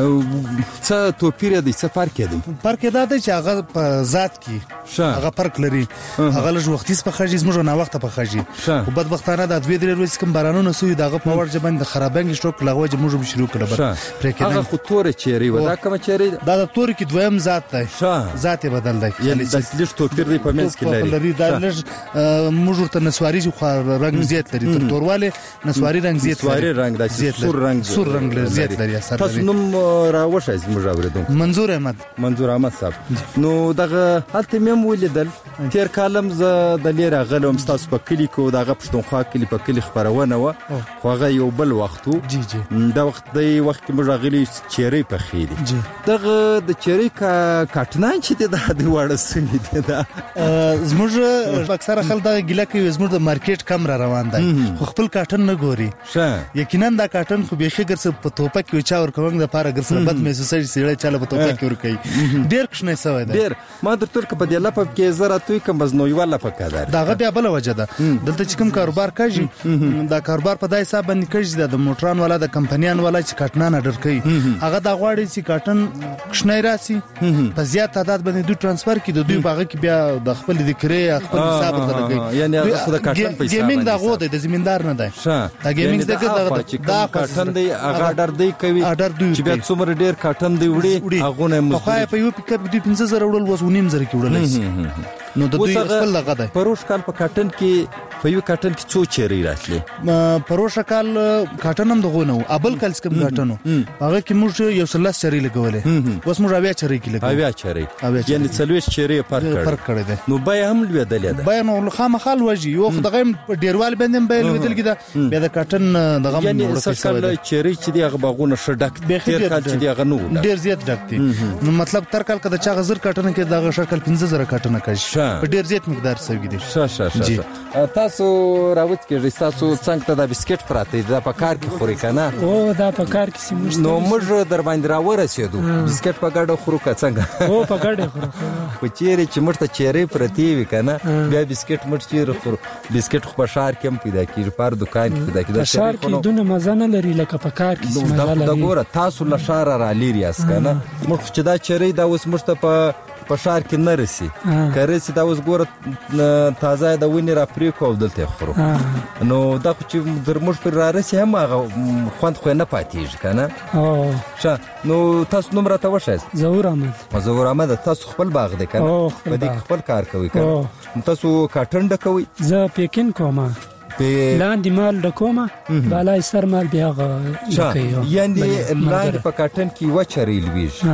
څه توپیر دی؟ څه فرق دی؟ فرق دا دی چې هغه په ذات کې هغه فرق لري. هغه لږ وختیز پخېږي، زموږ نه وخته پخېږي. خو بدبختانه د دوه درې ورځې کوم بارانونه سوي دغه په ورځ باندې خرابنګ شټوک لغوه چې موږ به شروع کړو. هغه خو تورې چیرۍ و. دا کومه چیرۍ ده؟ دا د تورې کې دویم ذات دی. ذات یې بدل دی، یعنې د لږ توپیر دی په منځ کې لري. دا لږ موږ ورته نسواري خو رنګ زیات لري، تر توروالې نسواري رنګ زیات لري. نسواري رنګ د سور رنګ سور رنګ زیات لري. تاسو نوم راوښایئ زموږ اورېدونکو؟ منظور احمد. منظور احمد صاحب. نو دغه هلته مې هم ولیدل تېر کال هم زه د لرې راغلی وم ستاسو په کلي کې، دغه پښتونخوا کلي په کلي خپرونه وه، خو هغه یو بل وخت و. دا وخت دی وخت کې موږ راغلي چیرۍ پخې دي. دغه د چیرۍ کاټنان چې دی دا د واړه سوي دي. دا زموږ اکثره خلک دغه ګیله کوي زموږ د مارکیټ کم را روان دی، خو خپل کاټن نه ګوري. یقینا دا کاټن خو بیخي ګرڅه په توپه کې چا ورکوونګ دپاره ګرڅه بد محسوسېږي سړی چاله په توپه کې ورکوي. ډېر کوچنی سوی دی. ډېر ما درته ویل که په دې لپه کې زه راتوی کم بس نو یوه لپه کدار د هغه بیا بله وجه ده. دلته چې کوم کاروبار کوي دا کاروبار په دای حساب باندې کوي د موټران والا د کمپنیان والا چې کاټنان اډر کوي هغه دا غواړي چې کاټن کوچنی راسي په زیات تعداد باندې دوی ترانسفر کړي، د دوی باغ کې بیا د خپل د کرې خپل حساب ورته کوي. یعنی هغه خو د کاټن پیسې ګیمینګ دا غو دی، د زمیندار نه دی. دا ګیمینګ دغه دا کاټن دی هغه اډر دی کوي چې بیا څومره ډیر کاټن دی وړي هغه نه مزدوري په یو پک اپ دوی پنځه زره وړل وس ونیم زره کې وړل شي. نو د دوی خپل لغه دی. پروش کال په کاټن کې په یو کاټن کې څو چیرې راتلې؟ پروش کال کاټن هم دغه نه ابل کال کوم کاټن هغه کې موږ یو سلاس چیرې لګولې، اوس موږ اویا چیرې کې لګولې. اویا چیرې یعنی څلوېښت چیرې فرق کړی دی. نو بیا هم لوېدلې ده. بیا نو خامخال وږي یو دغه ډیروال باندې هم بیا لوېدل کېده. بیا د کاټن دغه یعنی سرکل چیرې چې دی هغه باغونه ښه ډک دي. تیر کال چې دی هغه نو ډیر زیات ډک دي. نو مطلب تر کال کده چا غزر کاټن کې دغه شکل پنځه زره کاټن کوي په ډیر زیات مقدار سوي دي. ښه ښه ښه. تاسو راوت کېږئ تاسو څنګه ته د بسکټ پراته دا په کار کې خوري کنه؟ او دا په کار کې سیمه نو موږ در باندې را ورسېدو بسکټ په ګډه خورو که څنګه؟ او په ګډه خورو. خو چیرې چې موږ ته چیرې پرتې وي کنه بیا بسکټ موږ چیرې خورو؟ بسکټ خو په ښار کې هم پیدا کېږي، په هر دکان کې پیدا کېږي. په ښار کې دونه مزه نه لري لکه په کار کې مزه لري. دا ګوره تاسو له ښاره رالیر یاست کنه، موږ چې دا چیرې دا اوس موږ ته په په ښار کې نه رسي، که رسي دا اوس ګوره تازه د ونې را پرې کړو او دلته خورو. نو دا خو چې در موږ پرې را رسي هم هغه خوند خو یې نه پاتېږي که نه؟ ښه. نو تاسو نوم راته وښایاست؟ ظهور احمد. ظهور احمد تاسو خپل باغ دی که نه؟ په دې کې خپل کار کوئ که نه؟ تاسو کاټن ډکوئ؟ زه پیکین کوم، لاندې مال ډکومه، بالای سر مال بیا ډکوي. یعنې لاندې په کاټن کې یوه چرۍ لویږي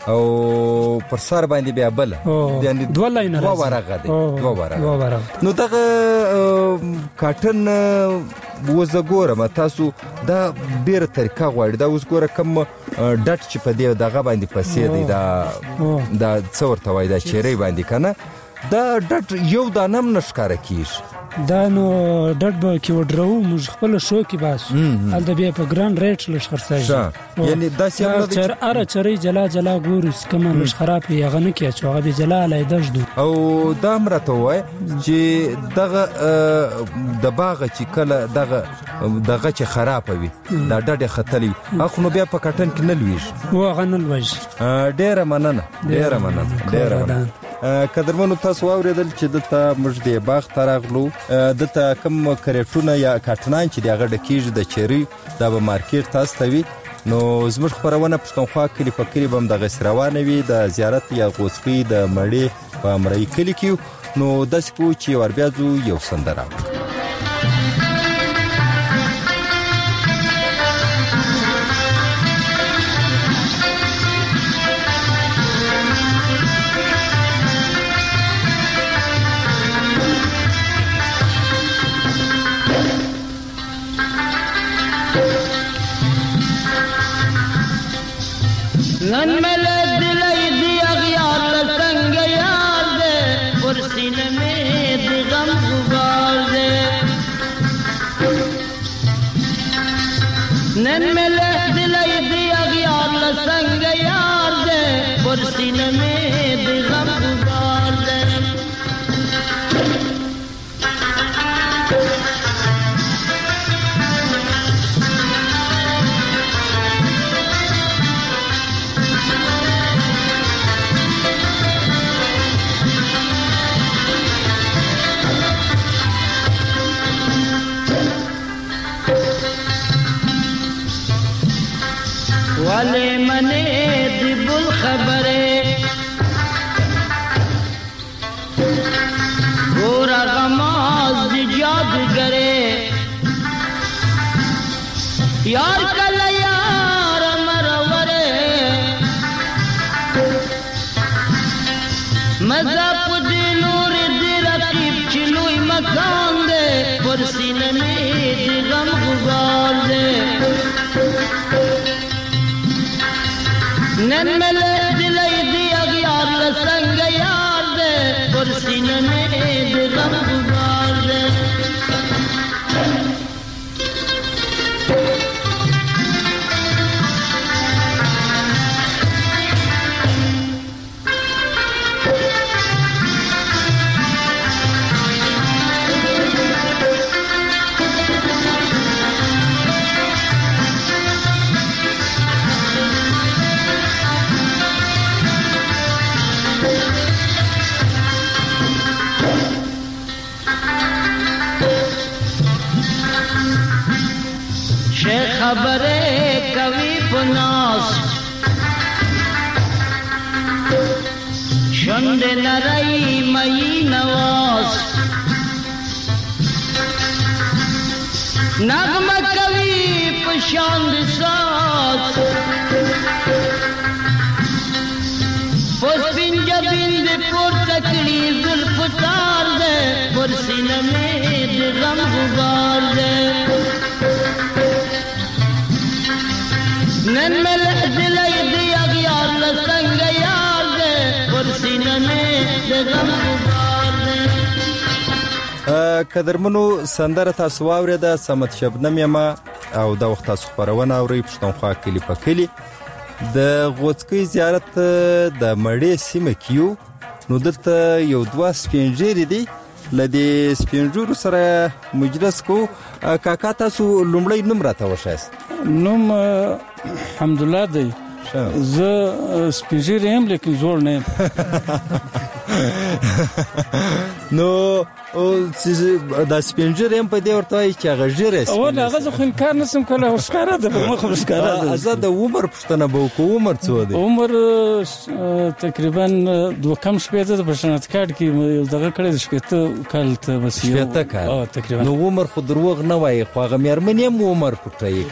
او پر سر باندې بیا بله، یعنې دوه لاینه دوه ورغه دی. دوه ورغه. نو دغه کاټن اوس زه ګورم تاسو دا ډېره طریقه غواړي. دا اوس ګوره کوم ډټ چې په دې دغه باندې پسې دی دا څه ورته وایي دا چیرۍ باندې که نه، دا ډټ یو دانه هم نه ښکاره کېږي. دا نو ډټ به کې وډرو موږ خپل شو کې باسو هلته بیا په ګران ریټ لږ خرڅېږي. یعنې داسې هم نه دی چې هره چرۍ جلا جلا ګورو کومه لږ خراب وي هغه نه کېږي، هغه بیا جلا علیحده ږدو. او دا هم راته ووایه چې دغه د باغه چې کله دغه دغه چې خرابه وي دا ډډې ختلې وي هغه نو بیا په کاټن کې نه لویږي. او هغه نه لویږي. ډېره مننه ډېره مننه ډېره مننه. قدرمنو تاسو واوریدل چې دته موږ د باغ تراغلو دته کم کریټونه یا کارټنان چې دغه ډکیږي د چيري د مارکیټ تاسو ته وی نو زموږ خبرونه پښتونخوا کلی په کلی بم د غسروانه وی د زیارت یا غوسفي د مړی په مړی کلی کې نو د سکو چې ور بیا زو یو سندره नन मिले दिलाई दी अगियार लसंग यार दे पुरसीन में दी गम गुगार दे नन मिले दिलाई दी अगियार लसंग यार दे पुरसीन में दी गम गुगार दे वाले मने दिबुल खबरे गोरा गमाज दी जादूगरे यार कल यार मरवरे मज़ाप दी नूर दी रकीब चिलुई मकान दे पुरसीन में दी गम गुजार दे नन मिले दिलाई दी अगियार लसंग यार दे पुरसीन में दी गम गुजार दे खबरे कवि पुनास शुंदे नरई मई नवास नगम कवि पुशांद सास पुष्पिन जबिंद पुर तकड़ी जुल्फकार दे पुरसीन में गम गुजार दे नन मिल दिलाई दी अगियार लसंग यार दे पुरसीन में गम गुजार दे قدرمنو سندره تاسو واوریده سمت شبنم یما او د وخت تاسو خبرونه اوري پښتونخوا کلی په کلی د غوڅکی زیارت د مړی سیمه کیو نو دلته یو دوا سپینجری دی لدی سپینجور سره مجلس کو کاکا تاسو لومړی نوم راته وښایست نوم الحمدلله دی زه سپینجری هم لیکن زوړ نه نو او د سپینجر هم په دې ورته چې هغه ژیره او هغه ځکه انکار نسم کولای او ښکارا ده په مخ ښکارا ده ازاد د عمر پښتنه به کو عمر څو دی عمر تقریبا دوه کم شپې ده په شنت کارت کې دغه کړي شپې کال ته وسیو شپې کال او تقریبا نو عمر خو دروغ نه وای خو هغه مېرمن هم عمر پټای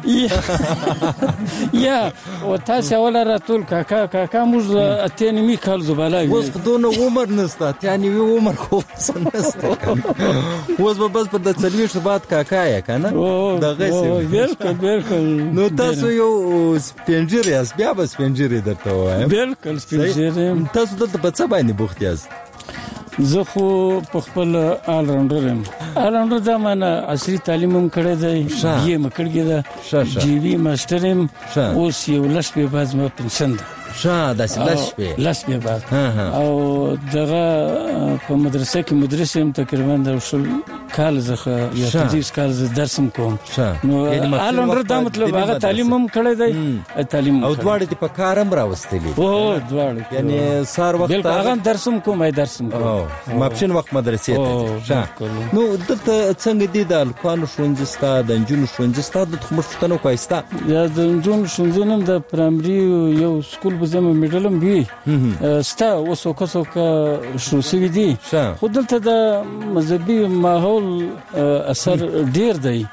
کنه یا او تاسو ولا راتول کاکا کاکا موږ اتنی می کال زبالای اوس خدونه عمر نسته اتنی وی عمر خو سنست اوس به بس په د څلويشت بعد کاکا یا کنه دغه څه بالکل بالکل نو تاسو یو سپینجری اس بیا به سپینجری درته وایم بالکل سپینجری تاسو دلته په څه باندې بوخت یاست زه خو په خپل آل راونډر یم آل راونډر دا معنی عصري تعلیم هم کړی دی یې مکړګی دا جی وی ماستر یم اوس یو لښ په باز ما پنشن ده شه داسې لس شپې لس شپې بعد او دغه په مدرسه کې مدرس هم تقریبا د شل کال زخه یا پنځه کال درسم کوم نو الان دا مطلب هغه تعلیم هم کړی دی تعلیم او دواړه په کار هم راوستلی او دواړه یعنی سار وخت بلکې هغه درسم کوم ای درسم کوم ماپښین وخت مدرسې ته نو دلته څنګه دي د الکوانو ښوونځي ستا د نجونو ښوونځي ستا د مشتنو کويستا یا د نجونو ښوونځي نم د پرایمري یو سکول به زمو میډلم وی ستا اوس وکاسو کا شو سوي دي خو دلته د مذهبي ماحول اثر ډیر دی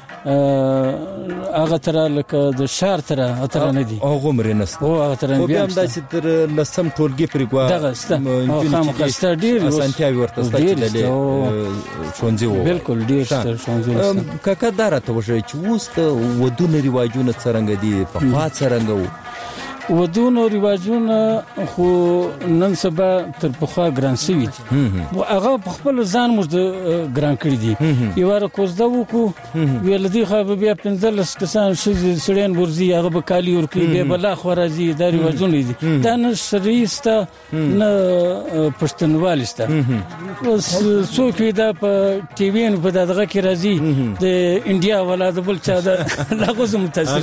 هغه تر لکه د شهر تر اتر نه دي هغه مرې نست او هغه تر بیا هم داسې تر لسم ټولګي پرې غوا دغه خامخا ډیر اسانتیاوي ورته ستل ښوونځي وو بالکل ډیر ښوونځي کاکا دارته وشي چې اوس د ودونو رواجونه څنګه دي په خوا څنګه وو ودونو رواجونه خو نن سبا تر پخوا ګران شوي دي او هغه په خپل ځان موږ ګران کړی دي یو ور کوزده وکړو ویل دي خو بیا پنځلس کسان شې سړین ورزي هغه به کالی ورکړي به بلا خورازي د رواجونه دي دا نه شریسته نه پښتنوالسته اوس څوک دا په ټي وي په دغه کې راځي د انډیا ولادت بل چا دا لغوز متاثر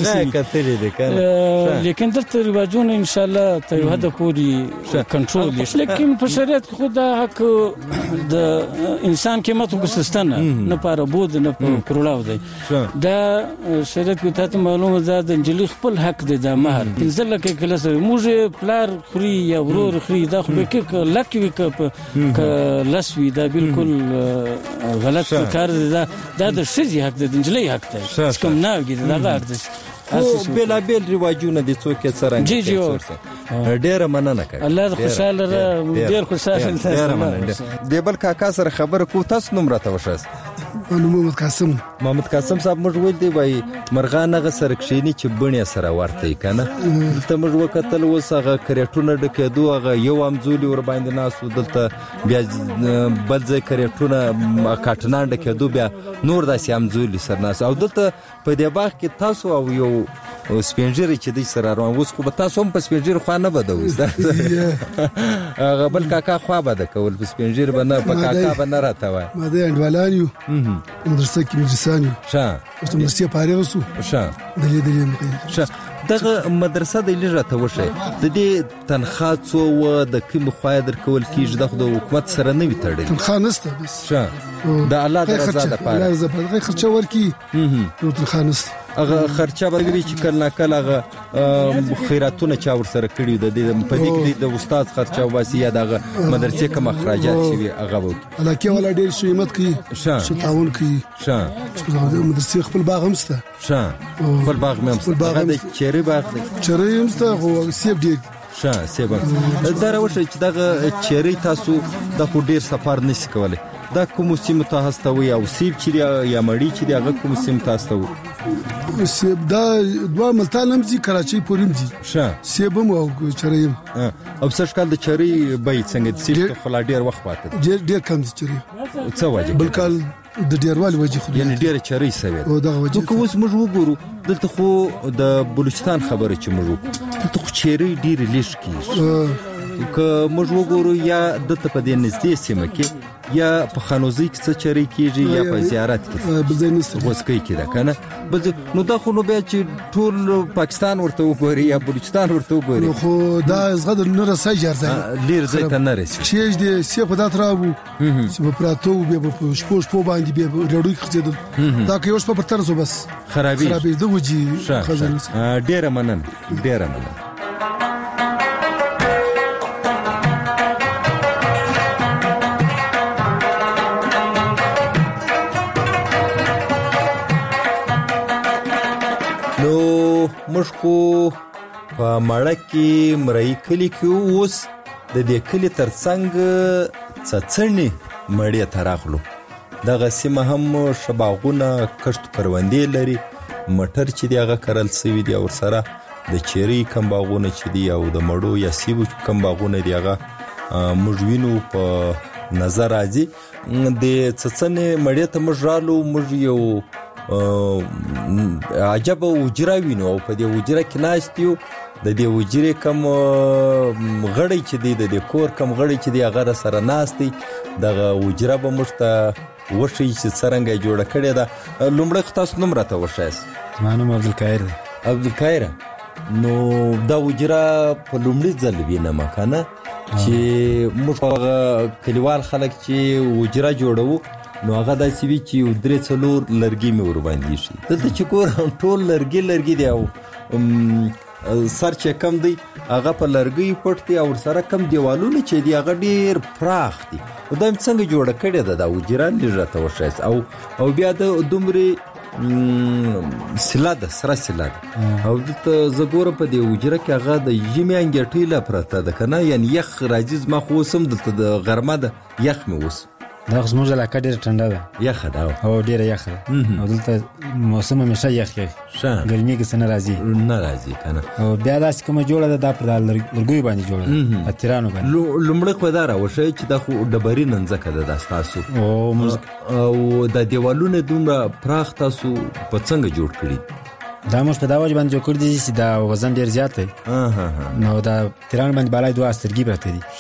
دي لیکن دلته رواجونه ان شاء الله ته یو حد پورې کنټرول دي لیکن په شریعت خو دا حق د انسان قیمت وګستنه نه پاره بود نه پرلاو دی دا شریعت کې ته معلومه ده د انجلی خپل حق دی د مہر ځل کې کله سره موږ پلار خوري یا ورور خوري دا خو به کې لکه وک لسوي دا بالکل غلط کار دی دا د شذي حق دی د انجلی حق دی کوم نه کیږي دا حق دی او بلا بیل رواجونه دي څوک یې څرنګه جی جی ډیره مننه کوي الله خوشاله ډیر خوشاله ډیره مننه دی بل کاکا سره خبره کو تاسو نوم راته وشاس محمد قاسم محمد قاسم صاحب موږ ویل دی وای مرغان غ سره کښینی چې بڼه سره ورته کنه دلته موږ وکتل وسغه کریټونه ډکېدو هغه یو امزولي ور باندې ناسو دلته بیا بل ځای کریټونه کاټنان ډکېدو بیا نور داسې امزولي سره ناس او دلته په دې باغ کې تاسو او یو سپینجری چې د سره روان اوس خو به تاسو هم په سپینجری خو نه بدوي هغه بل کاکا خو به د کول په سپینجری باندې په کاکا باندې راته وای ما د انډوالانیو مدرسې کې مدرسانیو شه چې مدرسې پاره وسو شه دلې دلې شه دغه مدرسه د لږه ته وشه د دې تنخواه څو و د کوم خو در کول کیږي د حکومت سره نه وي تړلې تنخواه نشته بس شه د الله د رضا د پاره الله زه په خرچه ورکی نو تنخواه نشته هغه خرچه برګري چې کله کله هغه خیراتونه چا ور سره کړی د دې په دې کې د استاد خرچه واسي یا دغه مدرسې کوم اخراجات شي هغه وو الکه ولا ډیر شي مت کی شه تعاون کی شه مدرسې خپل باغ همسته شه خپل باغ همسته د چيري باغ چيري همسته خو سیب دی شه سیب دا راوشه چې دغه چيري تاسو د خو ډیر سفر نشي کولای دا کوم سیمه ته هستوي او سیب چې یا مړی چې هغه کوم سیمه ته هستوي سیب دا دوه ملتان هم چې کراچۍ پوریم دي شه سیب هم او چریم او څه کال د چری بای څنګه سیب خلا ډیر وخت پاتې ډیر ډیر کم چری څه وجه بل کال د ډیروال وجه خو یعنی ډیر چری سوي او دغه وجه نو اوس موږ وګورو دلته خو د بلوچستان خبره چې موږ دلته خو چری ډیر لیش کیږي که موږ وګورو یا دلته په دې نږدې سیمه کې یا په خانوزي کې څه چری کیږي یا په زیارت کې بزنس غوسکی کې ده کنه بز نو دا خو نو بیا چې ټول پاکستان ورته وګوري یا بلوچستان ورته وګوري نو خو دا زغد نه رسای جرځي لیر زه ته نه رسي چې دې سی په داتراو چې په پراتو بیا په شپوش په باندې بیا ډېرې خځېدل دا کې اوس په پرتر سو بس خرابې خرابې د وجي خزانه ډېر منن ډېر منن مشکو په مړه کې مړی کلی کې اوس د دې کلی ترڅنګ څڅنی مړی تراخلو دغه سیمه هم شباغونه کشت کروندې لري مټر چې دیغه کرل سوي دی او سره د چيري کم باغونه چې دی او د مړو یا سیبو کم باغونه دیغه مجوینو په نظر راځي د څڅنی مړی ته مجرالو مج یو عجب وجره وینو او په دې وجره کې ناشتیو د دې وجري کم غړی چې دی د کور کم غړی چې دی هغه سره ناستي دغه وجره به مشته وشي چې څنګه جوړه کړې ده. لومړی تاسو نوم راته وښایاست؟ زما نوم عبدالقاهر دی. عبدالقاهر، نو دا وجره په لومړي ځل وینم کنه چې موږ هغه کلیوال خلک چې وجره جوړو نو هغه داسې وي چې یو درې څلور لرګي مې ورباندې شي. دلته چې کور ټول لرګي لرګي دی او سر چې کم دی هغه په لرګي پټ دی او سره کم دیوالونه چې دی هغه ډیر پراخ دي. دا څنګه جوړه کړې ده دا وجره؟ لږ راته وښایاست. او او بیا د دومره سلا ده، سره سلا ده او دلته زه ګورم په دې وجره کې هغه د ژمي انګېټۍ لا پرته ده که نه، یعنې یخ راځي. زما خو اوس هم دلته د غرمه ده یخ مې اوس دا خو زموږ علاقه ډېره ټنډه ده، یخه ده او ډېره یخه ده او دلته موسم همیشه یخ یخ ګرمي کې څه نه راځي نه راځي که نه. او بیا داسې کومه جوړه ده دا پر لرګیو باندې جوړه ده، اتیرانو باندې. لومړی خو دا راوښیه چې دا خو ډبرینه مځکه ده دا ستاسو او دا دیوالونه دومره پراخ تاسو په څنګه جوړ کړي؟ دا موږ په دا وجه باندې جوړ کړي دي چې دا وزن ډېر زیات دی نو دا تیرانو باندې بالای دوه سترګې پرته دي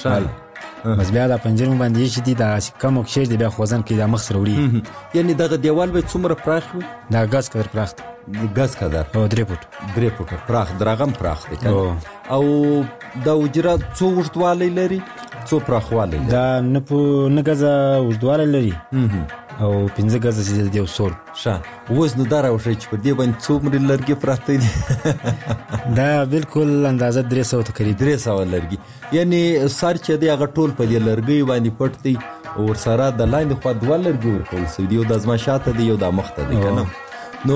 بس بیا دا پنجرم باندې چې دي دا کم او کښې دی بیا خو وزن کې دا مخ سره وړي. یعنې دغه دیوال به څومره پراخ وي؟ دا ګز قدر پراخ دی. ګز قدر؟ او درې فوټ درې فوټه پراخ، درغم پراخ دی کنه. او دا وجره څو اوږدوالی لري څو پراخوالی لري؟ دا نه په نه ګزه اوږدوالی لري او پنځه ګزه چې دی یو سور. ښه، اوس نو دا راوښیه چې پر دې باندې څومره لرګي پراته دي؟ دا بالکل اندازه درې سوه تقریب درې سوه لرګي، یعنې سر چې دی هغه ټول په دې لرګیو باندې پټ دی او ورسره د لاندې خوا دوه لرګي ورکول سوي دي، یو د زما شاته دی یو د مخته دی که نه. نو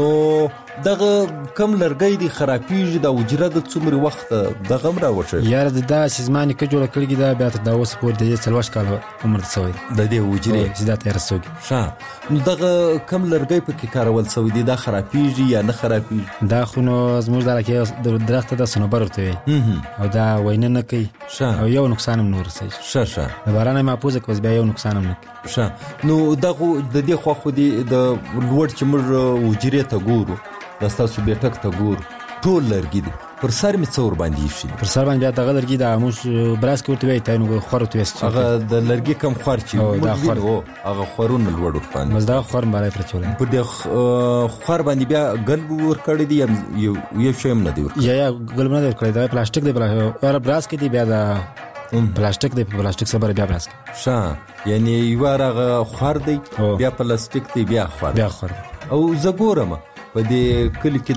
دغه کم لرګی دی خرابېږي دا وجره د څومره وخت دغه هم راوښیه؟ یاره د دا چې زما نیکه جوړه کړې ده بیا تر دا اوسه پورې د دې څلوېښت کاله عمر ته سوی د دې وجرې چې دا تیاره سوي. ښه، نو دغه کم لرګی پکې کارول سوی دی دا خرابېږي یا نه خرابېږي؟ دا خو نو زموږ د علاقې د درخت ته د صنوبر ورته وایي او دا وینه نه کوي او یو نقصان هم نه ورسوي. ښه ښه، د باران یې محفوظه کړه بیا یو نقصان هم نه کوي. ښه، نو دغه د دې خوا خو دی د لوړ چې موږ وجرې ته ګورو دا ستاسو بیټک ته ګورو ټول لرګي دي، پر سر مې څه ورباندې ایښي دي؟ پر سر باندې بیا دغه لرګي دا موږ براس کې ورته وایي تاینو خور ورته وایي هغه د لرګي کم خور چې موږ هغه خورونه لوړ ورباندې بس دغه خور بالای پرچولی په دې خور باندې بیا ګلب ورکړی دی یو شی هم نه دی ورکړی؟ یا یا ګلب نه دی ورکړی، دا پلاستیک دی براس کې دی بیا دا پلاستیک دی په پلاستیک سره بیا براس کې. ښه، یعنې یوه هغه خور دی بیا پلاستیک دی بیا خور بیا خور. او زه ګورم په دې کلي کې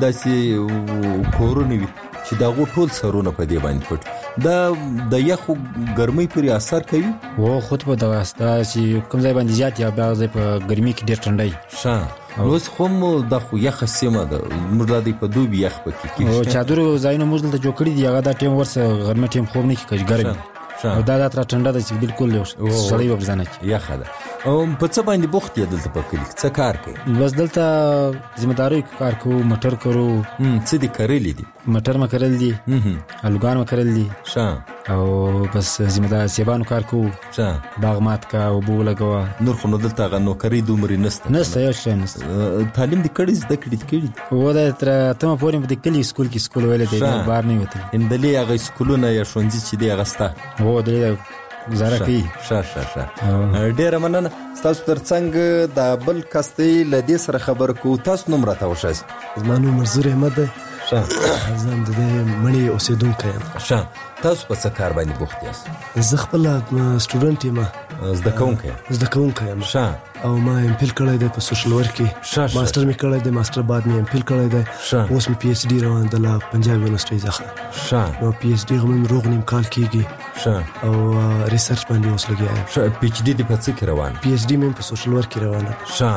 داسې کورونه وي چې د هغو ټول سرونه په دې باندې پټ، دا د یخو ګرمۍ پورې اثر کوي؟ او خود په دغه دا چې کوم ځای باندې زیات یا بیا ځای په ګرمۍ کې ډېر ټنډی. ښه، اوس خو هم دا خو یخه سیمه ده موږ دا دی په دوبي یخ پکې کېږي او چادرو ځایونه موږ دلته جوړ کړي دي هغه دا ټیم ورسه غرمه ټیم خوب نه کېږي ګرم او دا دا تر ټنډه ده چې بالکل سړی به ځانه کې یخه ده. په څه باندې بوخت یې دلته په کلي څه کار کوي؟ بس دلته ذمہداري کار کوو، مټر کرو. څه دي کرلي دي؟ مټر ما کرل دي، الوګان ما کرل دي. ښه، او بس ذمہدار سیبانو کار کوو. ښه، باغ مات کا او بو لګوا. نور خو نو دلته هغه نوکري دومره نشته نشته یو شی نشته. تعلیم دې کړی زده کړي کړي و دا تر اتمه پورې په کلي سکول کې سکول ویل دی بار نه وته اندلې هغه سکولونه یا ښوونځي چې دی هغه ستا و دې گزاره کوي. ښه ښه ښه، ډېره مننه. ستاسو ترڅنګ د بل کس دی له دې سره خبرې کوو. تاسو نوم راته وښایاست؟ زما نوم منظور احمد دی. ښه، زه هم د دې مڼې اوسېدونکی یم. ښه، تاسو په څه کار باندې بوخت یاست؟ زه خپله سټوډنټ یم، زده کوونکی زده کوونکی یم. ښه، او ما ایم فیل کړی دی په سوشل ورک کې. ماسټر مې کړی دی، ماسټر بعد مې ایم فیل کړی دی. اوس مې پی ایچ ډي روان ده له پنجاب یونیورسټۍ څخه. ښه، نو پی ایچ ډي مې روغ نیم کال کېږي. ښه، او ریسرچ باندې اوس لګیا یم. ښه، پی ایچ ډي دې په څه کې روان؟ پی ایچ ډي مې په سوشل ورک کې روانه. ښه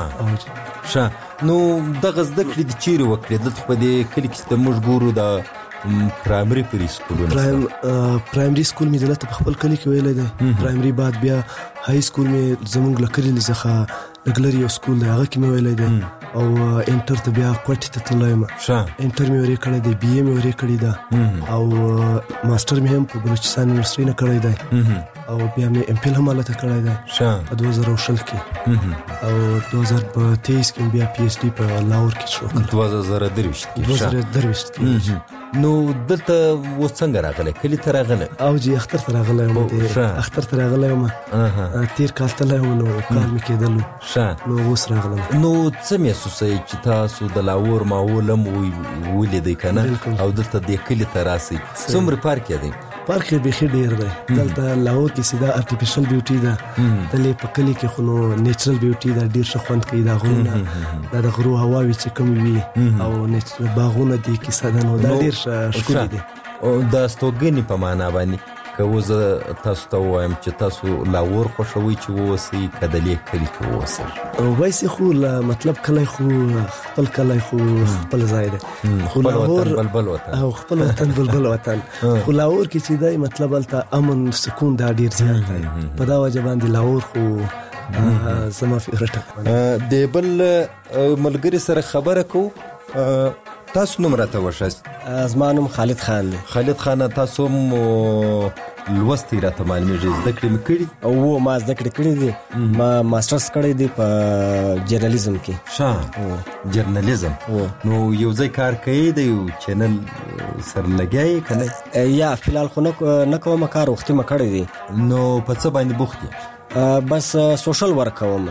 ښه، نو دغه زده کړې دې چیرې وکړې؟ دلته په دې کلي کې چې موږ ګورو د پرایمري پري سکولونه پرایم پرایمري سکول مې دلته په خپل کلي کې ویلی دی. پرایمري بعد بیا های سکول مې زموږ له کلي څخه لږ لرې یو سکول دی هغه کې مې ویلی دی. او انټر ته بیا کوټ ته تلم ښه انټر مې ورې کړی دی بي اي مې ورې کړی دا او ماستر مې هم په بلوچستان یونیورسيټي نه کړی دی او بیا مې ام پی ال هم هلته کړی دی ښه په دوه زره شل کې او دوه زره تیئیس کې بیا پی ایچ ډي په لاهور کې شروع کړ دوه زره درویشت کې دوه زره درویشت کې نو دلته اوس څنګه راغلی کلي ته راغلی او جی اختر ته راغلی یم اختر ته راغلی یم تیر کال تللی یم نو کال مې کېدلو ښه نو اوس راغلم نو څه محسوسوئ چې تاسو د لاهور ماحول هم ولیدئ که نه او دلته دې کلي ته راسئ څومره فرق یې دی فرق یې بیخي ډېر دی دلته لاهور کې سیده ارټیفیشل بیوټي ده دلې په کلي کې خو نو نیچرل بیوټي ده ډېر ښه خوند کوي دا غرونه دا د غرو هواوې چې کومې وي او باغونه دي کیسه ده نو دا ډېر ښکلي دي د استوګنې په معنا باندې که اوس زه تاسو ته ووایم چې تاسو لاهور خوښوئ چې واوسئ که د دې کلي کې واوسئ وایسې خو مطلب کلی خو خپل کلی خو خپل ځای دی خپل وطن بلبل وطن او خپل وطن بلبل وطن خو لاهور کې چې دی مطلب هلته امن سکون دا ډېر زیات دی په دا وجه باندې لاهور خو زما فیورټ د بل ملګري سره خبره کوو تاسو نوم راته وښایاست زما نوم خالد خان دی خالد خان تاسو هم لوستی راته معلومیږي زده کړې مې کړي او ما زده کړې کړې دي ما ماسټرز کړی دی په جرنالیزم کې ښه جرنالیزم نو یو ځای کار کوي د یو چینل سره لګیایې که نه یا فی الحال خو نه کوم کار وختي مې کړی دی نو په څه باندې بوخت یې بس سوشل ورک کوم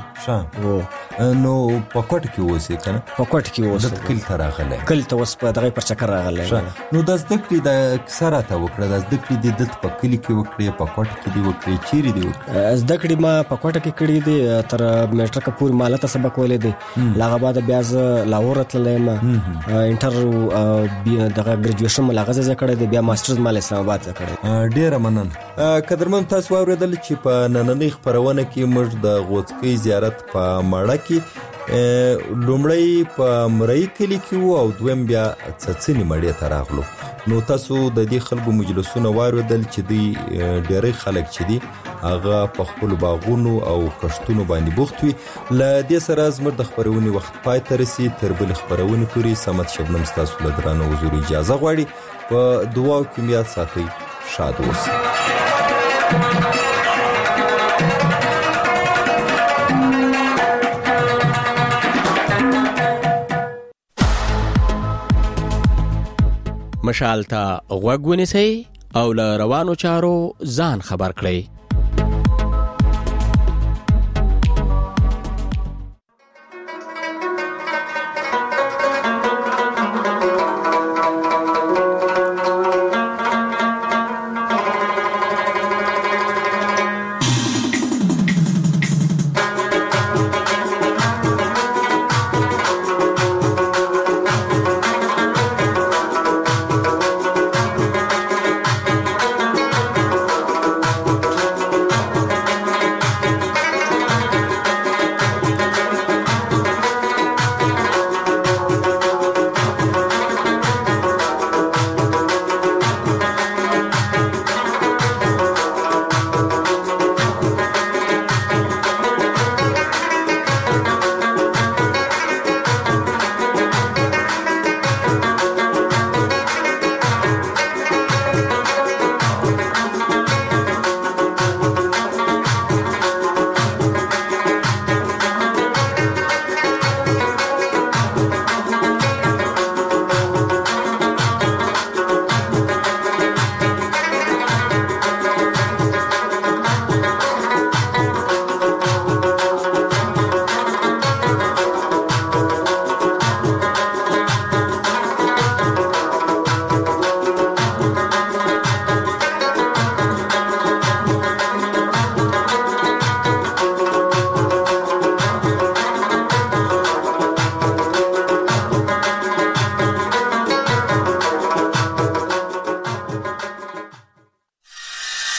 ښه نو په کوټ کې اوسې که نه په کوټ کې اوسې دلته کلي ته راغلی کلي ته اوس په دغه پر چکر راغلی نو دا زده کړې دا کیسه راته وکړه دا زده کړې دې دلته په کلي کې وکړې په کوټ کې دې وکړې چیرې دې وکړې زده کړې ما په کوټه کې کړې دي تر میټرکه پورې ما هلته سبق ویلی دی له هغه بعده بیا زه لاهور تللی یم انټر دغه ګریجویشن مې له هغه ځای ځای کړی دی بیا ماسټرز ما له اسلام آباد ځای کړی ډېره مننه قدرمن تاسو واورېدل چې په نننۍ خپرونه کې موږ د غوڅکۍ زیارت په ماړه کې لومړی په مرۍ کلي کې وو او دویم بیا څڅنې مړې ته راغلو نو تاسو د دې خلکو مجلسونه واورېدل چې دوی ډېری خلک چې دي هغه په خپلو باغونو او کښتونو باندې بوخت وي له دې سره زموږ د خپرونې وخت پای ته رسي تر بلې خپرونې پورې صمد شبنم ستاسو له درانه حضور اجازه غواړي په دعاو کې مې یاد ساتئ شاد اوسئ مشال ته غوږ ونیسئ او له روانو چارو ځان خبر کړئ